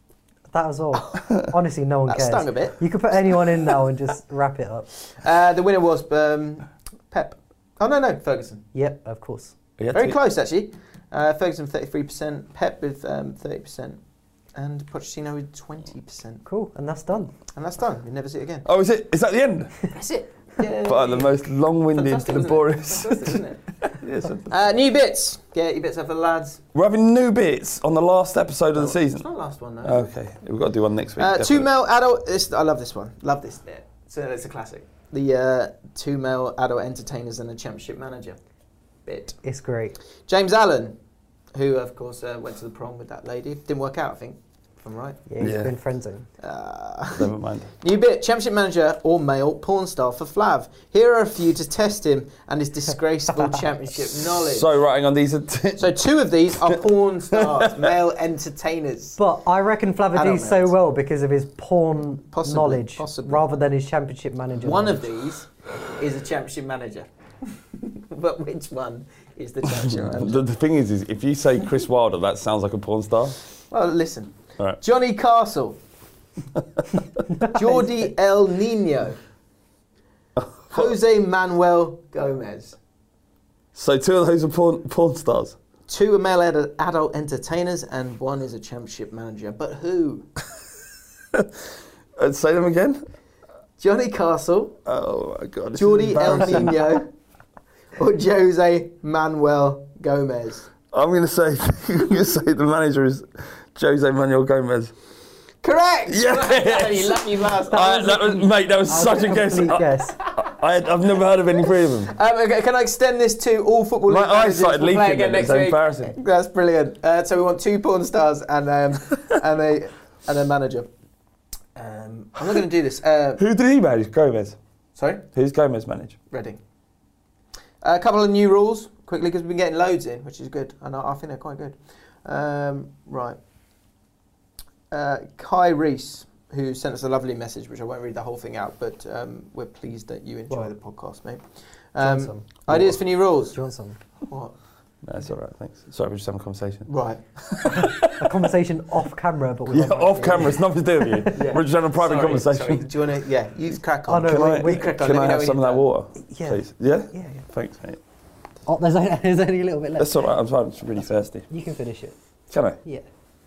Speaker 4: That was all. Honestly, no one
Speaker 2: That
Speaker 4: cares.
Speaker 2: stung a bit.
Speaker 4: You could put anyone in now and just wrap it up.
Speaker 2: Uh, the winner was um, Pep. Oh, no, no, Ferguson.
Speaker 4: Yep, of course.
Speaker 5: Yeah,
Speaker 2: Very
Speaker 5: two-
Speaker 2: close, actually. Uh, Ferguson thirty-three percent, Pep with um, thirty percent, and Pochettino with twenty percent.
Speaker 4: Cool, and that's done.
Speaker 2: And that's done. You'll never see it again.
Speaker 5: Oh, is it? Is that the end?
Speaker 2: That's it. Yeah.
Speaker 5: But the most long-winded,
Speaker 2: Fantastic, isn't it?
Speaker 5: laborious.
Speaker 2: Fantastic, isn't it?
Speaker 5: Yes.
Speaker 2: Uh, new bits. Get your bits up for the lads.
Speaker 5: We're having new bits on the last episode of the season.
Speaker 2: It's not the last one, though.
Speaker 5: Okay, we've got to do one next week.
Speaker 2: Uh, two
Speaker 5: definitely.
Speaker 2: male adult. This, I love this one. Love this bit. So it's a classic. The uh, two male adult entertainers and a championship manager bit.
Speaker 4: It's great.
Speaker 2: James Allen, who of course uh, went to the prom with that lady. Didn't work out, I think. If I'm right.
Speaker 4: Yeah, he's
Speaker 5: Yeah.
Speaker 4: been friend zone.
Speaker 2: Uh,
Speaker 5: Never mind.
Speaker 2: New bit. Championship manager or male porn star for Flav. Here are a few to test him and his disgraceful championship knowledge.
Speaker 5: So, writing on these are. T-
Speaker 2: So two of these are porn stars, male entertainers.
Speaker 4: But I reckon Flav would do
Speaker 2: Adult
Speaker 4: so
Speaker 2: males.
Speaker 4: well because of his porn
Speaker 2: Possibly,
Speaker 4: knowledge
Speaker 2: possibly.
Speaker 4: rather than his championship manager
Speaker 2: One
Speaker 4: knowledge.
Speaker 2: of these is a championship manager. But which one is the championship manager?
Speaker 5: the, the thing is, is, if you say Chris Wilder, that sounds like a porn star.
Speaker 2: Well, listen.
Speaker 5: All right.
Speaker 2: Johnny Castle. Jordi El Nino. Jose Manuel Gomez.
Speaker 5: So two of those are porn, porn stars.
Speaker 2: Two are male ad- adult entertainers and one is a championship manager. But who?
Speaker 5: Uh, say them again.
Speaker 2: Johnny Castle,
Speaker 5: Oh my god. This
Speaker 2: Jordi
Speaker 5: is
Speaker 2: El
Speaker 5: embarrassing.
Speaker 2: Nino, or Jose Manuel Gomez?
Speaker 5: I'm going to say. I'm going to say the manager is Jose Manuel Gomez.
Speaker 2: Correct!
Speaker 5: Yes!
Speaker 2: You lucky bastard.
Speaker 5: I, that was, mate, that was
Speaker 4: That
Speaker 5: such
Speaker 4: was
Speaker 5: a guess.
Speaker 4: complete
Speaker 5: I,
Speaker 4: guess.
Speaker 5: I had, I've never heard of any three of them.
Speaker 2: Um, okay, can I extend this to all football
Speaker 5: My
Speaker 2: league
Speaker 5: eyes
Speaker 2: managers?
Speaker 5: started
Speaker 2: We'll play
Speaker 5: leaking
Speaker 2: again
Speaker 5: then, it's
Speaker 2: next week.
Speaker 5: embarrassing.
Speaker 2: That's brilliant. Uh, so we want two porn stars and um, and a and a manager. Um, I'm not going to do this. Uh,
Speaker 5: Who did he manage? Gomez.
Speaker 2: sorry,
Speaker 5: Who's Gomez manage?
Speaker 2: Reading. A couple of new rules quickly because we've been getting loads in, which is good, and I, I think they're quite good. Um, right. Uh, Kai Reese, who sent us a lovely message, which I won't read the whole thing out, but um, we're pleased that you enjoy
Speaker 4: What?
Speaker 2: the podcast, mate.
Speaker 4: Do you want
Speaker 2: Um,
Speaker 4: some?
Speaker 2: ideas for new rules.
Speaker 4: Do you want some?
Speaker 2: What?
Speaker 5: No, it's all right, thanks. Sorry, we're just having a conversation.
Speaker 2: Right.
Speaker 4: A conversation off camera, but we
Speaker 5: Yeah, off camera, it's nothing to do with you.
Speaker 2: Yeah.
Speaker 5: We're just having a private
Speaker 2: Sorry,
Speaker 5: conversation.
Speaker 2: sorry. Do you want to? Yeah, you crack
Speaker 4: Oh,
Speaker 2: on.
Speaker 4: no,
Speaker 5: Can
Speaker 4: we-
Speaker 5: I,
Speaker 4: we
Speaker 2: crack on.
Speaker 5: can
Speaker 2: Let
Speaker 5: I
Speaker 2: me know
Speaker 5: have
Speaker 2: when
Speaker 5: some of
Speaker 2: you've
Speaker 5: that
Speaker 2: done.
Speaker 5: water,
Speaker 4: Yeah.
Speaker 5: please? Yeah?
Speaker 4: Yeah, yeah.
Speaker 5: Thanks, mate.
Speaker 4: Oh, there's only, there's only a little bit left.
Speaker 5: That's all right, I'm sorry, I'm just really thirsty.
Speaker 4: You can finish it.
Speaker 5: Can I?
Speaker 4: Yeah.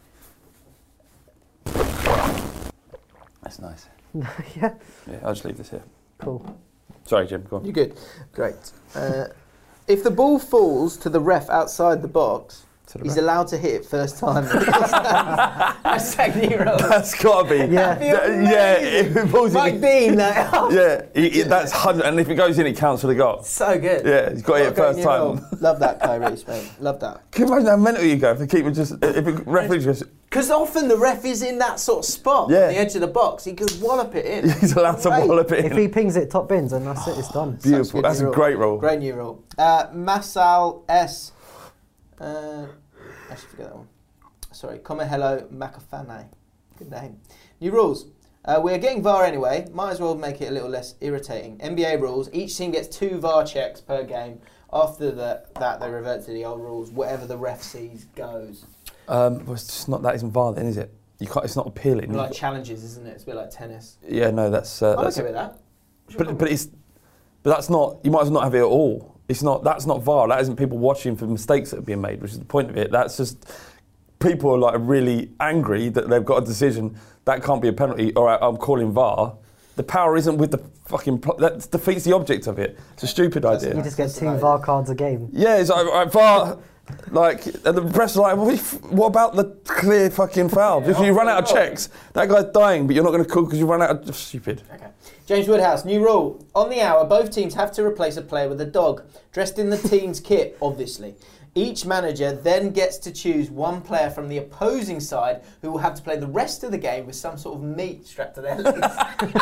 Speaker 5: That's nice.
Speaker 4: Yeah.
Speaker 5: Yeah, I'll just leave this here.
Speaker 4: Cool.
Speaker 5: Sorry, Jim, go on.
Speaker 2: You're good. Great. Uh, if the ball falls to the ref outside the box,
Speaker 5: To the
Speaker 2: he's
Speaker 5: ref.
Speaker 2: allowed to hit it first time. That's second year old.
Speaker 5: That's got to be.
Speaker 4: Yeah.
Speaker 2: That'd be
Speaker 5: Yeah,
Speaker 2: amazing.
Speaker 5: if it falls in-
Speaker 2: Mike Dean, like, oh,
Speaker 5: Yeah, he, he- that's one hundred, and if it goes in, it counts for the goal.
Speaker 2: so good.
Speaker 5: Yeah, he's got to hit it
Speaker 2: Gotta go
Speaker 5: first
Speaker 2: in your
Speaker 5: time.
Speaker 2: role. Love that, Kai Reese, mate. Love that.
Speaker 5: Can you imagine how mental you go if the keeper just, if the referee just,
Speaker 2: Because often the ref is in that sort of spot,
Speaker 5: Yeah.
Speaker 2: on the edge of the box. He could wallop it in.
Speaker 5: he's allowed to
Speaker 2: Great.
Speaker 5: wallop it
Speaker 4: If
Speaker 5: in.
Speaker 4: he pings it top bins, then that's it, it's done.
Speaker 2: Such
Speaker 5: Beautiful,
Speaker 2: good
Speaker 5: that's
Speaker 2: new
Speaker 5: a
Speaker 2: rule.
Speaker 5: great rule.
Speaker 2: Great new rule. Uh, Masal S. Uh, I should forget that one. Sorry. Comment hello, Macafane. Good name. New rules. Uh, we're getting V A R anyway. Might as well make it a little less irritating. N B A rules. Each team gets two V A R checks per game. After the, that, they revert to the old rules. Whatever the ref sees goes.
Speaker 5: Um, well, it's just not, that isn't V A R then, is it? You can't, it's not appealing.
Speaker 2: Like challenges, isn't it? It's a bit like tennis.
Speaker 5: Yeah, no, that's... Uh,
Speaker 2: I'm
Speaker 5: that's
Speaker 2: okay with that.
Speaker 5: But, but it's, but that's not, you might as well not have it at all. It's not, that's not V A R, that isn't people watching for mistakes that are being made, which is the point of it. That's just, people are like really angry that they've got a decision, that can't be a penalty, all right, I'm calling V A R. The power isn't with the fucking, pl- that defeats the object of it. It's a stupid
Speaker 2: That's
Speaker 5: idea.
Speaker 4: You just get
Speaker 2: That's
Speaker 4: two
Speaker 2: about
Speaker 4: V A R cards a game.
Speaker 5: Yeah, it's like, right, V A R, like, and the press are like, what, if- what about the clear fucking foul?
Speaker 2: Yeah,
Speaker 5: if you run out of
Speaker 2: oh,
Speaker 5: checks, that guy's dying, but you're not going to call because you run out of, stupid.
Speaker 2: Okay. James Woodhouse, new rule. On the hour, both teams have to replace a player with a dog, dressed in the team's kit, obviously. Each manager then gets to choose one player from the opposing side who will have to play the rest of the game with some sort of meat strapped to their legs.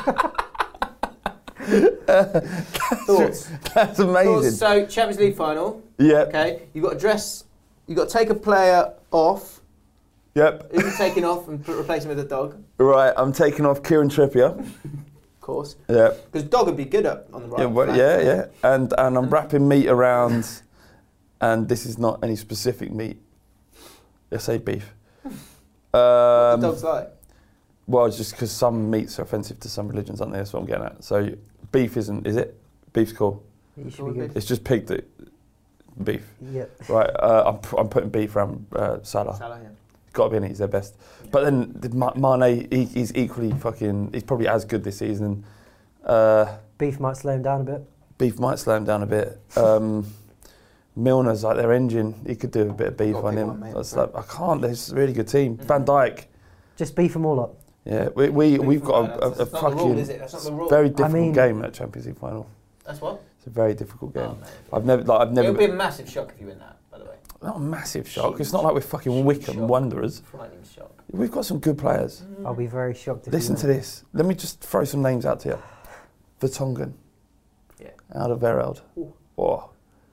Speaker 2: Thoughts?
Speaker 5: That's amazing.
Speaker 2: Thoughts? So, Champions League final.
Speaker 5: Yeah.
Speaker 2: Okay, you've got to dress, you've got to take a player off.
Speaker 5: Yep.
Speaker 2: Who's he taking off and put, replace him with a dog? Of
Speaker 5: Right, I'm taking off Kieran Trippier.
Speaker 2: course.
Speaker 5: Yeah.
Speaker 2: Because dog would be good up on the right.
Speaker 5: Yeah, well,
Speaker 2: flank.
Speaker 5: yeah, yeah. And and I'm wrapping meat around, and this is not any specific meat. I say beef.
Speaker 2: What the
Speaker 5: Um,
Speaker 2: dog's like.
Speaker 5: well, it's just because some meats are offensive to some religions, aren't they? That's what I'm getting at. So beef isn't, is it? Beef's cool.
Speaker 4: You should be good.
Speaker 5: It's just pig that, beef.
Speaker 4: Yeah.
Speaker 5: Right, uh, I'm, p- I'm putting beef around uh, Salah.
Speaker 2: Salah, yeah.
Speaker 5: Got to be in it, he's their best. But then the Ma- Mane, he, he's equally fucking, he's probably as good this season. Uh,
Speaker 4: Beef might slow him down a bit.
Speaker 5: Beef might slow him down a bit. Um, Milner's like their engine. He could do a bit of beef
Speaker 2: Gotta
Speaker 5: on
Speaker 2: pick
Speaker 5: him.
Speaker 2: one, mate.
Speaker 5: That's like, I can't. There's a really good team. Van Dijk.
Speaker 4: Just beef them all up.
Speaker 5: Yeah, we we
Speaker 2: Beef
Speaker 5: we've
Speaker 2: from
Speaker 5: got
Speaker 2: Van
Speaker 5: a,
Speaker 2: Dijk.
Speaker 5: a, a
Speaker 2: That's not the rule,
Speaker 5: fucking
Speaker 2: is it? That's not the rule.
Speaker 5: very difficult
Speaker 4: mean-
Speaker 5: game at Champions League final.
Speaker 2: That's what?
Speaker 5: It's a very difficult game.
Speaker 2: Oh, mate.
Speaker 5: I've never like I've
Speaker 2: It
Speaker 5: never.
Speaker 2: would be a massive shock if you win that, by the way.
Speaker 5: Not a massive shock. It's not like we're fucking Wickham
Speaker 2: Shock.
Speaker 5: Wanderers.
Speaker 2: Frightening shock.
Speaker 5: We've got some good players.
Speaker 4: I'll be very shocked if
Speaker 5: Listen
Speaker 4: you
Speaker 5: to this. Let me just throw some names out to you. Vertonghen.
Speaker 2: Yeah.
Speaker 5: Alderweireld.
Speaker 2: Ooh.
Speaker 5: Oh.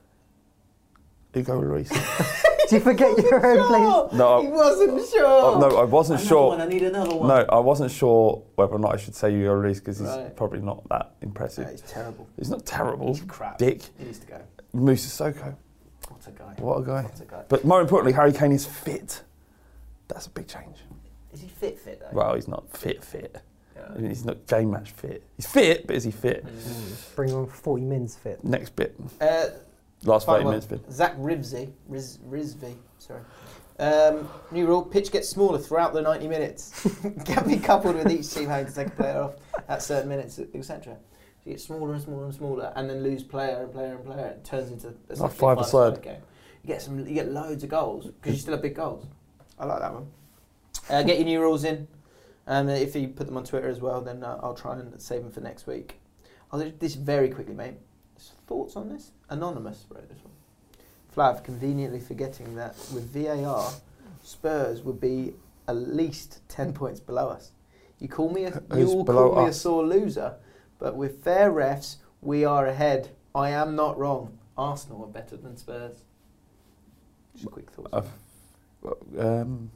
Speaker 5: Hugo Lloris.
Speaker 4: Do you forget your own place?
Speaker 5: No,
Speaker 2: He wasn't sure.
Speaker 5: Oh, no, I wasn't
Speaker 2: Another
Speaker 5: sure.
Speaker 2: one, I need another one.
Speaker 5: No, I wasn't sure whether or not I should say Hugo Lloris because he's
Speaker 2: Right.
Speaker 5: probably not that impressive.
Speaker 2: Yeah, he's terrible.
Speaker 5: He's not terrible.
Speaker 2: He's crap.
Speaker 5: Dick.
Speaker 2: He needs to go.
Speaker 5: Musa Sissoko.
Speaker 2: What a guy.
Speaker 5: What a guy.
Speaker 2: What a guy.
Speaker 5: But more importantly, Harry Kane is fit. That's a big change.
Speaker 2: Is he fit fit though?
Speaker 5: Well, he's not fit fit.
Speaker 2: Yeah.
Speaker 5: I mean, he's not game match fit. He's fit, but is he fit?
Speaker 4: Bring on forty mins fit.
Speaker 5: Next bit.
Speaker 2: Uh,
Speaker 5: Last
Speaker 2: Final
Speaker 5: thirty
Speaker 2: one.
Speaker 5: minutes bit.
Speaker 2: Zach Rivsey, Riz, Rizvi, sorry. Um, new rule: pitch gets smaller throughout the ninety minutes. Can be coupled with each team having to take a player off at certain minutes, et cetera. So you get smaller and smaller and smaller, and then lose player and player and player. It turns into a
Speaker 5: Like five-a-side.
Speaker 2: game. You get some, you get loads of goals because you still have big goals. I like that one. Uh, get your new rules in, and if you put them on Twitter as well, then uh, I'll try and save them for next week. I'll do this very quickly, mate. Thoughts on this? Anonymous wrote this one. Flav conveniently forgetting that with V A R, Spurs would be at least ten points below us. You call me a, you
Speaker 5: Who's
Speaker 2: all
Speaker 5: below
Speaker 2: call me a
Speaker 5: us?
Speaker 2: sore loser, but with fair refs, we are ahead. I am not wrong. Arsenal are better than Spurs? Just quick thoughts.
Speaker 5: Uh, um,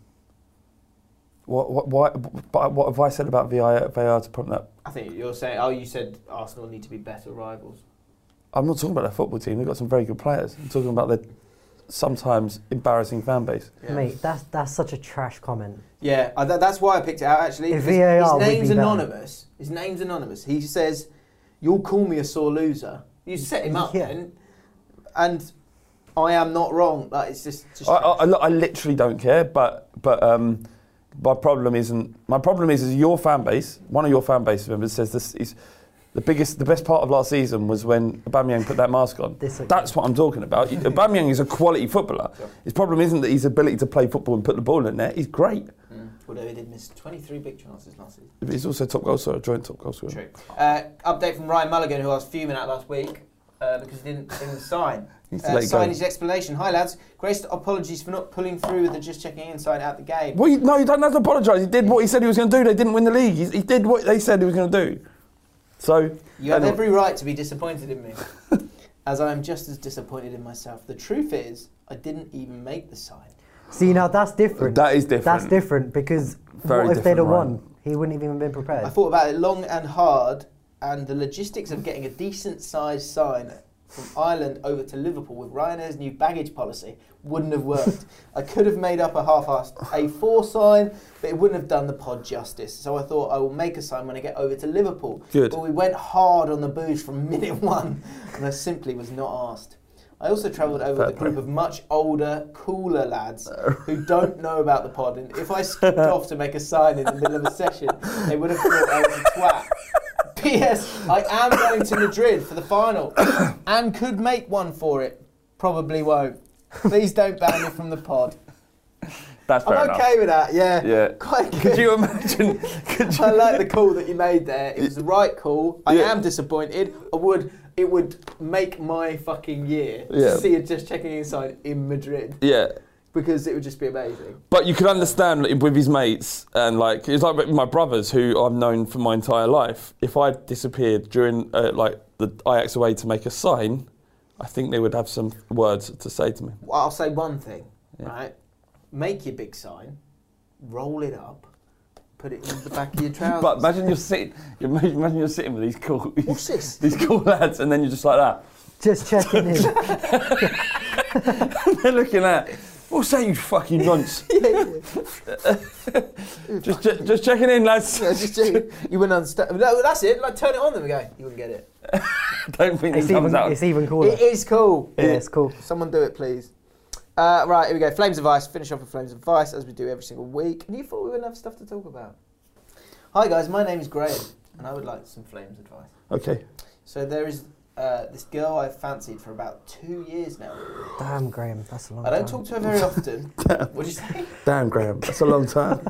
Speaker 5: what, what, why, but what have I said about V A R to prompt that?
Speaker 2: I think you're saying, oh, you said Arsenal need to be better rivals.
Speaker 5: I'm not talking about their football team. They've got some very good players. I'm talking about their sometimes embarrassing fan base.
Speaker 2: Yeah.
Speaker 4: Mate, that's that's such a trash comment.
Speaker 2: Yeah, I, th- that's why I picked it out, actually.
Speaker 4: If
Speaker 2: His,
Speaker 4: V A R
Speaker 2: his
Speaker 4: would
Speaker 2: name's
Speaker 4: be better.
Speaker 2: anonymous. His name's anonymous. He says, "You'll call me a sore loser." You set him up,
Speaker 4: Yeah.
Speaker 2: and, and I am not wrong. Like, it's just. just
Speaker 5: I, I, I literally don't care, but but um, my problem isn't. My problem is, is your fan base. One of your fan base members says this is the biggest, the best part of last season was when Aubameyang put that mask on.
Speaker 4: This-
Speaker 5: That's what I'm talking about. Aubameyang is a quality footballer.
Speaker 2: Sure.
Speaker 5: His problem isn't that his ability to play football and put the ball in there. He's great.
Speaker 2: Mm. Although he did miss twenty-three big chances last season.
Speaker 5: But he's also top goal scorer, joint top goal scorer.
Speaker 2: True. Uh, update from Ryan Mulligan, who I was fuming at last week uh, because he didn't, didn't sign.
Speaker 5: Needs to
Speaker 2: Uh,
Speaker 5: let it
Speaker 2: sign
Speaker 5: go.
Speaker 2: his explanation. Hi lads, great apologies for not pulling through with the just checking in sign out the game.
Speaker 5: Well, you, no, you don't have to apologise. He did what he said he was going to do. They didn't win the league. He, he did what they said he was going to do. So
Speaker 2: You have
Speaker 5: anyway.
Speaker 2: every right to be disappointed in me, as I am just as disappointed in myself. The truth is, I didn't even make the sign.
Speaker 4: See, now that's different.
Speaker 5: That is different.
Speaker 4: That's different because
Speaker 5: Very
Speaker 4: what if they'd have
Speaker 5: different,
Speaker 4: won?
Speaker 5: Ryan.
Speaker 4: He wouldn't have even been prepared.
Speaker 2: I thought about it long and hard, and the logistics of getting a decent sized sign from Ireland over to Liverpool with Ryanair's new baggage policy wouldn't have worked. I could have made up a half-assed A four sign, but it wouldn't have done the pod justice. So I thought I will make a sign when I get over to Liverpool.
Speaker 5: Good.
Speaker 2: But we went hard on the booze from minute one, and I simply was not asked. I also travelled over
Speaker 5: Fair
Speaker 2: with a group
Speaker 5: play.
Speaker 2: of much older, cooler lads who don't know about the pod, and if I skipped off to make a sign in the middle of a session, they would have thought I was a twat. P S. I am going to Madrid for the final and could make one for it. Probably won't. Please don't ban me from the pod.
Speaker 5: That's fair
Speaker 2: I'm
Speaker 5: enough.
Speaker 2: okay with that, yeah.
Speaker 5: Yeah.
Speaker 2: Quite good.
Speaker 5: Could you imagine? Could you,
Speaker 2: I like the call that you made there. It was the right call. I
Speaker 5: Yeah.
Speaker 2: am disappointed. I would. It would make my fucking year
Speaker 5: Yeah.
Speaker 2: to see it just checking inside in Madrid
Speaker 5: yeah.
Speaker 2: because it would just be amazing.
Speaker 5: But you could understand like, with his mates and like it's like with my brothers who I've known for my entire life. If I disappeared during uh, like the Ajax away to make a sign, I think they would have some words to say to me.
Speaker 2: Well, I'll say one thing,
Speaker 5: Yeah.
Speaker 2: right? Make your big sign, roll it up, put it in the back of your trousers.
Speaker 5: But imagine you're sitting, you imagine imagine you're sitting with these cool,
Speaker 2: What's this?
Speaker 5: these cool lads, and then you're just like that.
Speaker 4: Just checking in.
Speaker 5: They're looking at. What's that, you fucking nonce? just, just, just checking in, lads.
Speaker 2: Yeah, just checking. You wouldn't understand. No, that's it. Like turn it on them and go. You wouldn't get it.
Speaker 5: Don't think
Speaker 4: It's
Speaker 5: this comes
Speaker 4: even,
Speaker 5: out.
Speaker 4: it's even cooler.
Speaker 2: It is cool.
Speaker 4: Yeah, it's cool.
Speaker 2: Someone do it, please. Uh, right, here we go. Flames of Ice. Finish off with Flames of Ice, as we do every single week. And you thought we wouldn't have stuff to talk about. Hi, guys. My name is Graham, and I would like some Flames advice.
Speaker 5: Okay.
Speaker 2: So there is uh, this girl I've fancied for about two years now.
Speaker 4: Damn, Graham, that's a long
Speaker 2: I don't
Speaker 4: time.
Speaker 2: talk to her very often. What do you say?
Speaker 5: Damn, Graham, that's a long time.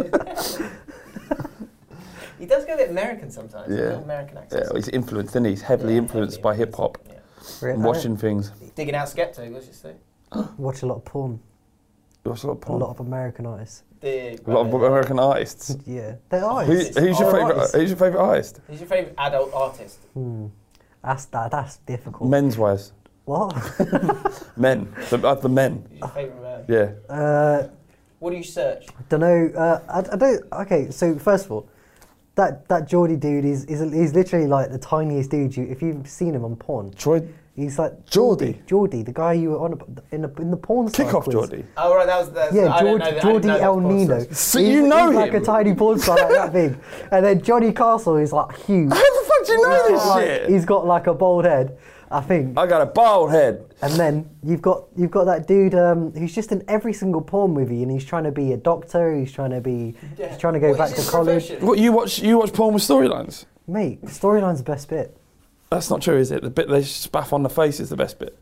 Speaker 2: He does go a bit American sometimes.
Speaker 5: Yeah.
Speaker 2: A little American accent.
Speaker 5: Yeah, he's influenced, isn't he? He's heavily
Speaker 2: Yeah,
Speaker 5: influenced
Speaker 2: heavily
Speaker 5: by hip hop
Speaker 2: Yeah.
Speaker 4: Really?
Speaker 5: and watching things.
Speaker 2: Digging out Skepto, what's you say?
Speaker 4: Watch a lot of porn.
Speaker 5: What's a lot of
Speaker 4: A
Speaker 5: porn?
Speaker 4: lot of American artists.
Speaker 2: The
Speaker 5: A lot of American artists.
Speaker 4: Yeah, they're
Speaker 5: Who,
Speaker 4: artists.
Speaker 5: who's your
Speaker 4: They're
Speaker 5: favourite?
Speaker 4: artists.
Speaker 5: Who's your favourite artist?
Speaker 2: Who's your favourite adult artist?
Speaker 4: Hmm. That's that. That's difficult.
Speaker 5: Men's wise.
Speaker 4: What?
Speaker 5: Men. The, uh, the men.
Speaker 2: Who's your favourite man?
Speaker 5: Yeah.
Speaker 2: Uh,
Speaker 4: Uh,
Speaker 2: What do you search?
Speaker 4: don't know. Uh, I, I don't. Okay, so first of all, that that Geordie dude is is he's literally like the tiniest dude. You, if you've seen him on porn,
Speaker 5: Troy.
Speaker 4: he's like
Speaker 5: Geordie?
Speaker 4: Geordie, the guy you were on about in the in the porn star
Speaker 5: Kick off
Speaker 4: quiz.
Speaker 5: Geordie.
Speaker 2: Oh, right, that was the.
Speaker 4: Yeah,
Speaker 2: I
Speaker 4: George,
Speaker 2: didn't know that- I
Speaker 4: Geordie
Speaker 2: didn't know that
Speaker 4: El
Speaker 2: was
Speaker 4: Nino.
Speaker 2: Pornstar.
Speaker 5: So
Speaker 4: He's-
Speaker 5: you know
Speaker 4: he's like a
Speaker 5: him?
Speaker 4: tiny porn star like that big, and then Johnny Castle is like huge.
Speaker 5: How the fuck do you know
Speaker 4: He's
Speaker 5: this
Speaker 4: got, like-
Speaker 5: shit?
Speaker 4: He's got like a bald head, I think.
Speaker 5: I got a bald head.
Speaker 4: And then you've got you've got that dude um, who's just in every single porn movie, and he's trying to be a doctor. He's trying to be.
Speaker 2: Yeah.
Speaker 4: He's trying to go
Speaker 2: What
Speaker 4: back
Speaker 2: is
Speaker 4: to
Speaker 2: his
Speaker 4: college.
Speaker 2: profession?
Speaker 5: What you watch? You watch porn with storylines?
Speaker 4: Mate, the storyline's the best bit.
Speaker 5: That's not true, is it? The bit they spaff on the face is the best bit.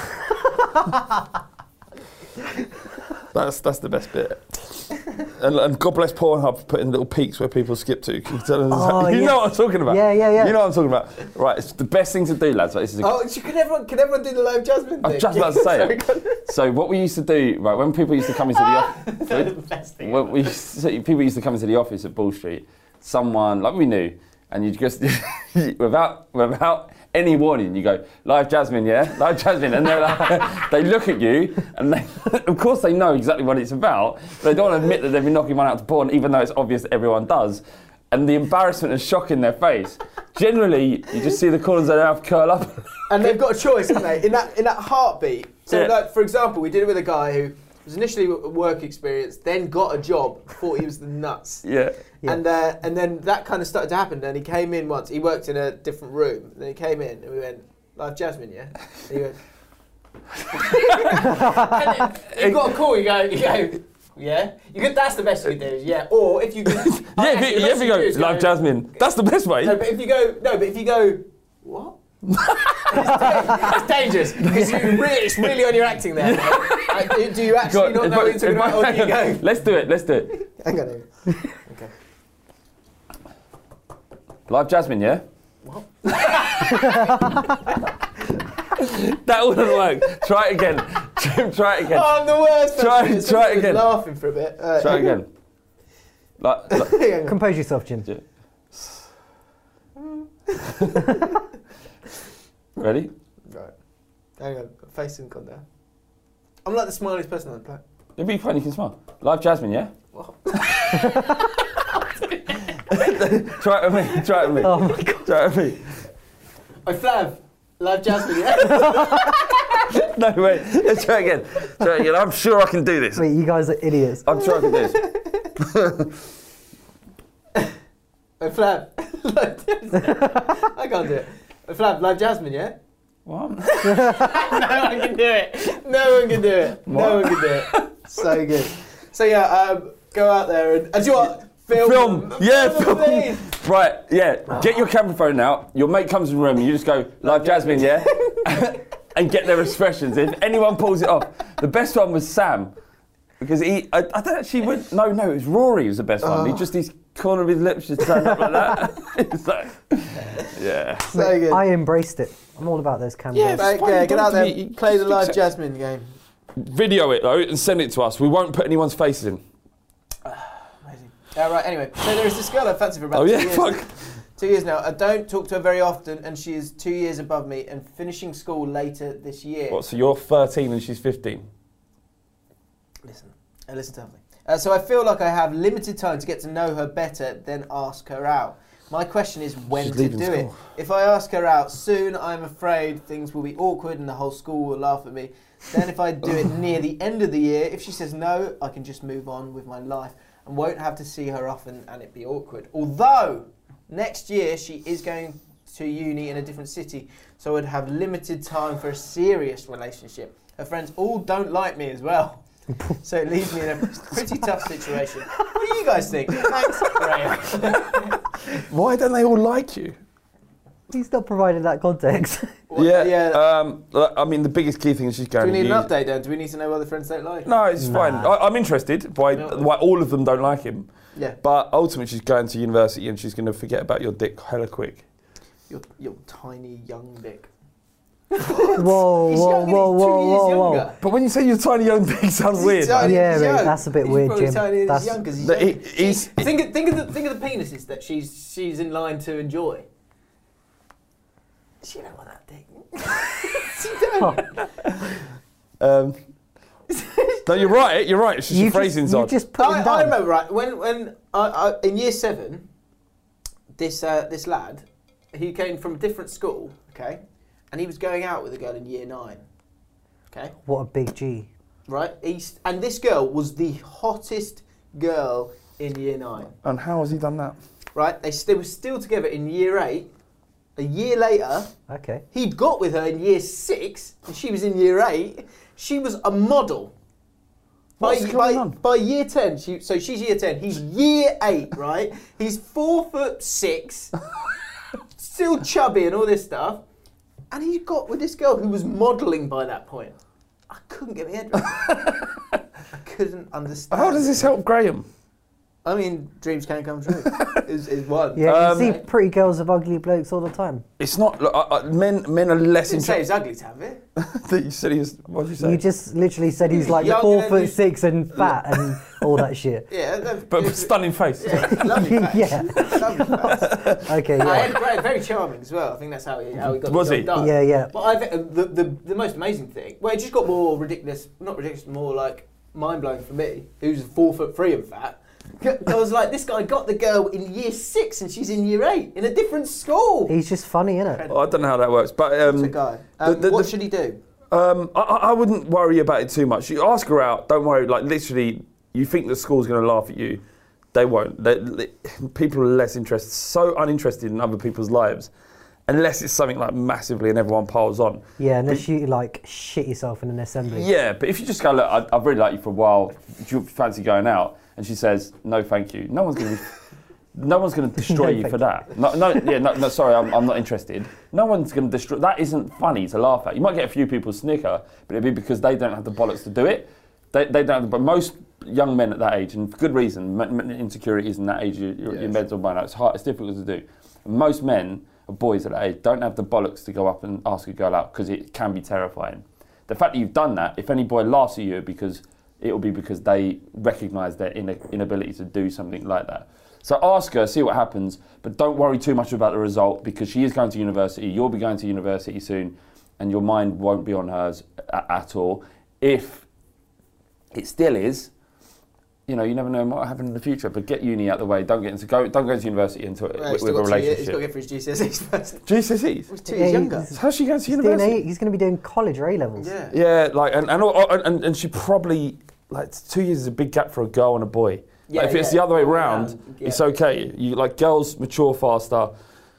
Speaker 5: that's that's the best bit. And, and God bless Pornhub for putting little peaks where people skip to. Can you tell them
Speaker 4: Oh,
Speaker 5: you
Speaker 4: yeah.
Speaker 5: know what I'm talking about.
Speaker 4: Yeah, yeah, yeah.
Speaker 5: You know what I'm talking about. Right, it's the best thing to do, lads. Like, this is a,
Speaker 2: Oh, so can everyone can everyone do the live judgment
Speaker 5: I'm
Speaker 2: thing?
Speaker 5: just about to say
Speaker 2: Sorry,
Speaker 5: it.
Speaker 2: go on.
Speaker 5: So what we used to do, right, when people used to come into the office,
Speaker 2: the best thing.
Speaker 5: when we used to, so people used to come into the office at Ball Street, someone like we knew, and you'd just without without any warning, you go, live Jasmine, yeah? Live Jasmine. And they're like, they look at you, and they, of course they know exactly what it's about, but they don't want to admit that they've been knocking one out to porn, even though it's obvious that everyone does. And the embarrassment and shock in their face. Generally, you just see the corners of their mouth curl up.
Speaker 2: And they've got a choice, haven't they? In that in that heartbeat. So,
Speaker 5: Yeah.
Speaker 2: like, for example, we did it with a guy who was initially a work experience, then got a job, thought he was the nuts.
Speaker 5: Yeah.
Speaker 4: Yeah.
Speaker 2: And uh, and then that kind of started to happen. And he came in once. He worked in a different room. And then he came in, and we went, "Live Jasmine, yeah?" And he went. And then you got a call. You go. You go. Yeah, you could. That's the best you can do. Is yeah, or if you could.
Speaker 5: Yeah, if you, yeah, if you go, live Jasmine, that's the best way.
Speaker 2: No, but if you go, no, but if you go, what? It's dangerous because you really, it's really on your acting there. Like, do, do you actually
Speaker 5: God,
Speaker 2: not know what you're talking about, or do you go?
Speaker 5: Let's do it. Let's do it.
Speaker 2: Hang on. Okay.
Speaker 5: Live Jasmine, yeah? What? That wouldn't work. Try it again. Try it again.
Speaker 2: Oh, I'm the worst.
Speaker 5: Try-
Speaker 2: person.
Speaker 5: try it
Speaker 2: Somebody was
Speaker 5: again.
Speaker 2: Laughing for a bit. Uh,
Speaker 5: Try it again. Like, like,
Speaker 4: Compose yourself, Jim.
Speaker 5: ready?
Speaker 2: Right. Hang on. Face hasn't gone down. I'm like the smiliest person on the planet.
Speaker 5: It'd be fun, you can smile. Live Jasmine, yeah?
Speaker 2: What?
Speaker 5: Try it with me. Try it with me.
Speaker 4: Oh my god.
Speaker 5: Try it with me.
Speaker 2: Oh, Flav. Live Jasmine, yeah?
Speaker 5: No, wait. Let's try it again. Try it again. I'm sure I can do this.
Speaker 4: Wait, you guys are idiots.
Speaker 5: I'm sure I can do this.
Speaker 2: Oh, Flav. I can't do it. Oh, Flav. Live Jasmine, yeah?
Speaker 5: What?
Speaker 2: No one can do it. No one can do it. No one can do it. So good. So yeah, um, go out there and, and do you know what? Film.
Speaker 5: Film. Yeah, film.
Speaker 2: please.
Speaker 5: Right, yeah. Get your camera phone out. Your mate comes in the room and you just go, live Jasmine, yeah? And get their expressions. If anyone pulls it off. The best one was Sam. Because he, I, I don't actually, went, no, no, it was Rory who was the best one. He just, his corner of his lips just turned up like that. It's like, yeah.
Speaker 2: So good.
Speaker 4: I embraced it. I'm all about those cameras.
Speaker 2: Yeah, mate,
Speaker 5: fine,
Speaker 2: yeah,
Speaker 5: you
Speaker 2: get
Speaker 5: don't
Speaker 2: out
Speaker 5: have
Speaker 2: there,
Speaker 5: to be-
Speaker 2: play the
Speaker 5: just
Speaker 2: live
Speaker 5: accept-
Speaker 2: Jasmine game.
Speaker 5: Video it though and send it to us. We won't put anyone's faces in.
Speaker 2: Amazing. Yeah, right, anyway, so there is this girl I fancy for about
Speaker 5: Oh
Speaker 2: two
Speaker 5: yeah,
Speaker 2: years.
Speaker 5: fuck.
Speaker 2: Two years now. I don't talk to her very often, and she is two years above me and finishing school later this year.
Speaker 5: What, so you're thirteen and she's fifteen?
Speaker 2: Listen, uh, listen to me. Uh, so I feel like I have limited time to get to know her better than ask her out. My question is when
Speaker 5: She's
Speaker 2: to
Speaker 5: leaving
Speaker 2: do it.
Speaker 5: school.
Speaker 2: If I ask her out soon, I'm afraid things will be awkward and the whole school will laugh at me. Then if I do it near the end of the year, if she says no, I can just move on with my life and won't have to see her often and it be awkward. Although, next year she is going to uni in a different city, so I would have limited time for a serious relationship. Her friends all don't like me as well. So it leaves me in a pretty tough situation. What do you guys think? Thanks, Graham.
Speaker 5: Why don't they all like you?
Speaker 4: He's not provided that context.
Speaker 2: What-
Speaker 5: yeah.
Speaker 2: yeah.
Speaker 5: Um, I mean, the biggest key thing is she's
Speaker 2: Do
Speaker 5: going
Speaker 2: we need
Speaker 5: to
Speaker 2: an
Speaker 5: use-
Speaker 2: update then? Do we need to know why the friends don't like him?
Speaker 5: No, it's fine. I, I'm interested why
Speaker 2: No.
Speaker 5: why all of them don't like him.
Speaker 2: Yeah.
Speaker 5: But ultimately, she's going to university and she's going to forget about your dick hella quick.
Speaker 2: Your, your tiny young dick.
Speaker 4: Whoa,
Speaker 2: He's
Speaker 4: whoa,
Speaker 2: younger,
Speaker 4: whoa,
Speaker 2: he's two
Speaker 4: whoa,
Speaker 2: years
Speaker 4: whoa,
Speaker 2: younger.
Speaker 4: whoa.
Speaker 5: But when you say your tiny young dick, sounds
Speaker 2: He's
Speaker 5: weird.
Speaker 2: tiny,
Speaker 5: man.
Speaker 4: Yeah,
Speaker 2: he's
Speaker 4: mate,
Speaker 2: young.
Speaker 4: that's a bit
Speaker 2: he's
Speaker 4: weird,
Speaker 2: probably
Speaker 4: Jim.
Speaker 2: Tiny and
Speaker 4: That's-
Speaker 2: he's young 'cause he's
Speaker 5: That
Speaker 2: young.
Speaker 5: he- he's-
Speaker 2: think, of, think, of the, think of the penises that she's she's in line to enjoy. She don't want that dick. She don't.
Speaker 5: Um, no, you're right. You're right. It's just
Speaker 4: You
Speaker 5: your
Speaker 4: just,
Speaker 5: phrasing's
Speaker 4: you
Speaker 5: odd.
Speaker 4: just put him
Speaker 2: I,
Speaker 4: down.
Speaker 2: I remember right when when I, I, in year seven, this uh, this lad, he came from a different school, okay, and he was going out with a girl in year nine, okay,
Speaker 4: What a big G.
Speaker 2: right. He's, and this girl was the hottest girl in year nine,
Speaker 5: And how has he done that?
Speaker 2: right. They, they were still together in year eight. A year later,
Speaker 4: Okay.
Speaker 2: he'd got with her in year six, and she was in year eight. She was a model.
Speaker 5: What's
Speaker 2: by,
Speaker 5: going
Speaker 2: by,
Speaker 5: on?
Speaker 2: by year ten, she, so she's year ten, he's year eight, right? He's four foot six, still chubby and all this stuff. And he got with this girl who was modelling by that point. I couldn't get my head around it. I couldn't understand.
Speaker 5: How does this help Graham?
Speaker 2: I mean, dreams can come true. is, is one.
Speaker 4: Yeah,
Speaker 5: Um,
Speaker 4: you see pretty girls with ugly blokes all the time.
Speaker 5: It's not. Look, uh, uh, men men are less
Speaker 2: Didn't say he's
Speaker 5: interested.
Speaker 2: ugly, Tav, it?
Speaker 5: You said he was. What did you say?
Speaker 4: You just literally said he's like
Speaker 2: Young
Speaker 4: four
Speaker 2: and
Speaker 4: foot
Speaker 2: he's-
Speaker 4: six and fat and all that shit.
Speaker 2: Yeah, no,
Speaker 5: but
Speaker 2: it's-
Speaker 5: stunning face.
Speaker 2: Yeah, lovely face.
Speaker 4: Yeah.
Speaker 2: Lovely face.
Speaker 4: Okay,
Speaker 2: I
Speaker 4: yeah.
Speaker 2: had great, very charming as well. I think that's how he, how he got
Speaker 5: Was
Speaker 2: the
Speaker 5: he?
Speaker 2: job done.
Speaker 4: Yeah, yeah.
Speaker 2: But I think the, the the most amazing thing, well, it just got more ridiculous. Not ridiculous, more like mind blowing for me, who's four foot three and fat. I was like, this guy got the girl in year six and she's in year eight in a different school.
Speaker 4: He's just funny, innit?
Speaker 5: Oh, I don't know how that works, but um,
Speaker 2: That's a guy. Um,
Speaker 5: the- the-
Speaker 2: what
Speaker 5: the-
Speaker 2: should he do?
Speaker 5: Um, I, I I wouldn't worry about it too much. You ask her out. Don't worry. Like literally, you think the school's going to laugh at you. They won't. They, they, people are less interested, so uninterested in other people's lives, unless it's something like massively and everyone piles on.
Speaker 4: Yeah, unless you like shit yourself in an assembly.
Speaker 5: Yeah, but if you just go, look, I, I've really liked you for a while. Do you fancy going out? And she says, no, thank you. No one's going to. No one's going to destroy
Speaker 4: No,
Speaker 5: you
Speaker 4: thank
Speaker 5: for
Speaker 4: you.
Speaker 5: that. No, no, yeah, no, no sorry, I'm, I'm not interested. No one's going to destroy. That isn't funny to laugh at. You might get a few people snicker, but it'd be because they don't have the bollocks to do it. They, they don't. Have the, but most young men at that age, and for good reason, m- m- insecurities in that age, your, your,
Speaker 2: Yes.
Speaker 5: your mental burnout. It's hard. It's difficult to do. Most men, or boys at that age, don't have the bollocks to go up and ask a girl out because it can be terrifying. The fact that you've done that, if any boy laughs at you, because it will be because they recognise their ina- inability to do something like that. So ask her, see what happens, but don't worry too much about the result because she is going to university, you'll be going to university soon, and your mind won't be on hers a- at all. If it still is, you know, you never know what will happen in the future, but get uni out of the way, don't get into go, don't go into university into it
Speaker 2: Well,
Speaker 5: with,
Speaker 2: he's
Speaker 5: with
Speaker 2: still
Speaker 5: a
Speaker 2: got two years. He's got to
Speaker 5: relationship.
Speaker 2: get through his G C S Es first.
Speaker 5: G C S Es?
Speaker 2: He's two
Speaker 4: Yeah,
Speaker 2: years younger.
Speaker 4: he's-
Speaker 5: How's she going to
Speaker 4: He's, doing
Speaker 5: university?
Speaker 4: A, he's going to be doing college or A levels.
Speaker 2: Yeah.
Speaker 5: Yeah, like, and and, and and she probably, like, two years is a big gap for a girl and a boy.
Speaker 2: Yeah,
Speaker 5: Like, if it's
Speaker 2: yeah,
Speaker 5: the other way
Speaker 2: all
Speaker 5: around,
Speaker 2: around,
Speaker 5: it's
Speaker 2: yeah.
Speaker 5: okay. You like girls mature faster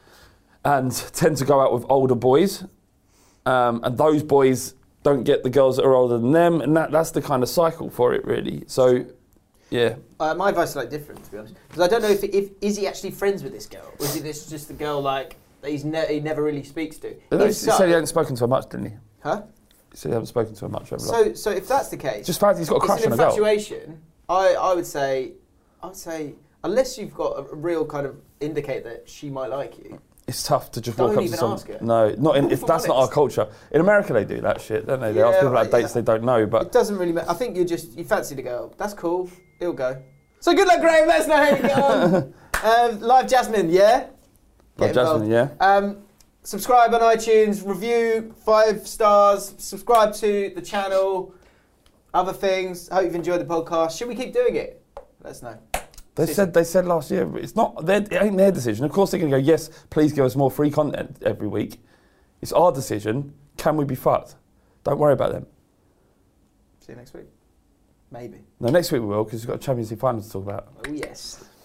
Speaker 5: and tend to go out with older boys, um, and those boys don't get the girls that are older than them, and that that's the kind of cycle for it, really. So, yeah.
Speaker 2: Uh, my advice is like different, to be honest, because I don't know if, if is he actually friends with this girl, or is it this just the girl like that he's ne- he never really speaks to?
Speaker 5: He
Speaker 2: If
Speaker 5: said
Speaker 2: so-
Speaker 5: he hadn't spoken to her much, didn't he?
Speaker 2: huh?
Speaker 5: He said he hadn't spoken to her much over
Speaker 2: So, so if that's the case,
Speaker 5: Just fact he's got a crush
Speaker 2: it's an
Speaker 5: on a girl.
Speaker 2: infatuation. I, I would say, I would say, unless you've got a, a real kind of indicate that she might like you.
Speaker 5: It's tough to just
Speaker 2: Don't
Speaker 5: walk up to
Speaker 2: even
Speaker 5: someone.
Speaker 2: ask her.
Speaker 5: No, not in, if
Speaker 2: If I'm
Speaker 5: that's not our
Speaker 2: honest.
Speaker 5: culture. In America, they do that shit, don't they? They ask
Speaker 2: Yeah,
Speaker 5: people about
Speaker 2: right,
Speaker 5: dates
Speaker 2: yeah.
Speaker 5: they don't know, but
Speaker 2: It doesn't really matter. I think you just you fancy the girl. That's cool. It'll go. So good luck, Graham. Let us know how you get on. um, Live Jasmine, yeah.
Speaker 5: Like
Speaker 2: Get
Speaker 5: Jasmine,
Speaker 2: involved.
Speaker 5: yeah.
Speaker 2: Um, subscribe on iTunes. Review five stars. Subscribe to the channel. Other things. I hope you've enjoyed the podcast. Should we keep doing it? Let us know.
Speaker 5: They
Speaker 2: See you
Speaker 5: said they said last year, but it's not. their- It ain't their decision. Of course, they're going to go. Yes, please give us more free content every week. It's our decision. Can we be fucked? Don't worry about them.
Speaker 2: See you next week. Maybe.
Speaker 5: No, next week we will because we've got a Champions League final to talk about.
Speaker 2: Oh yes.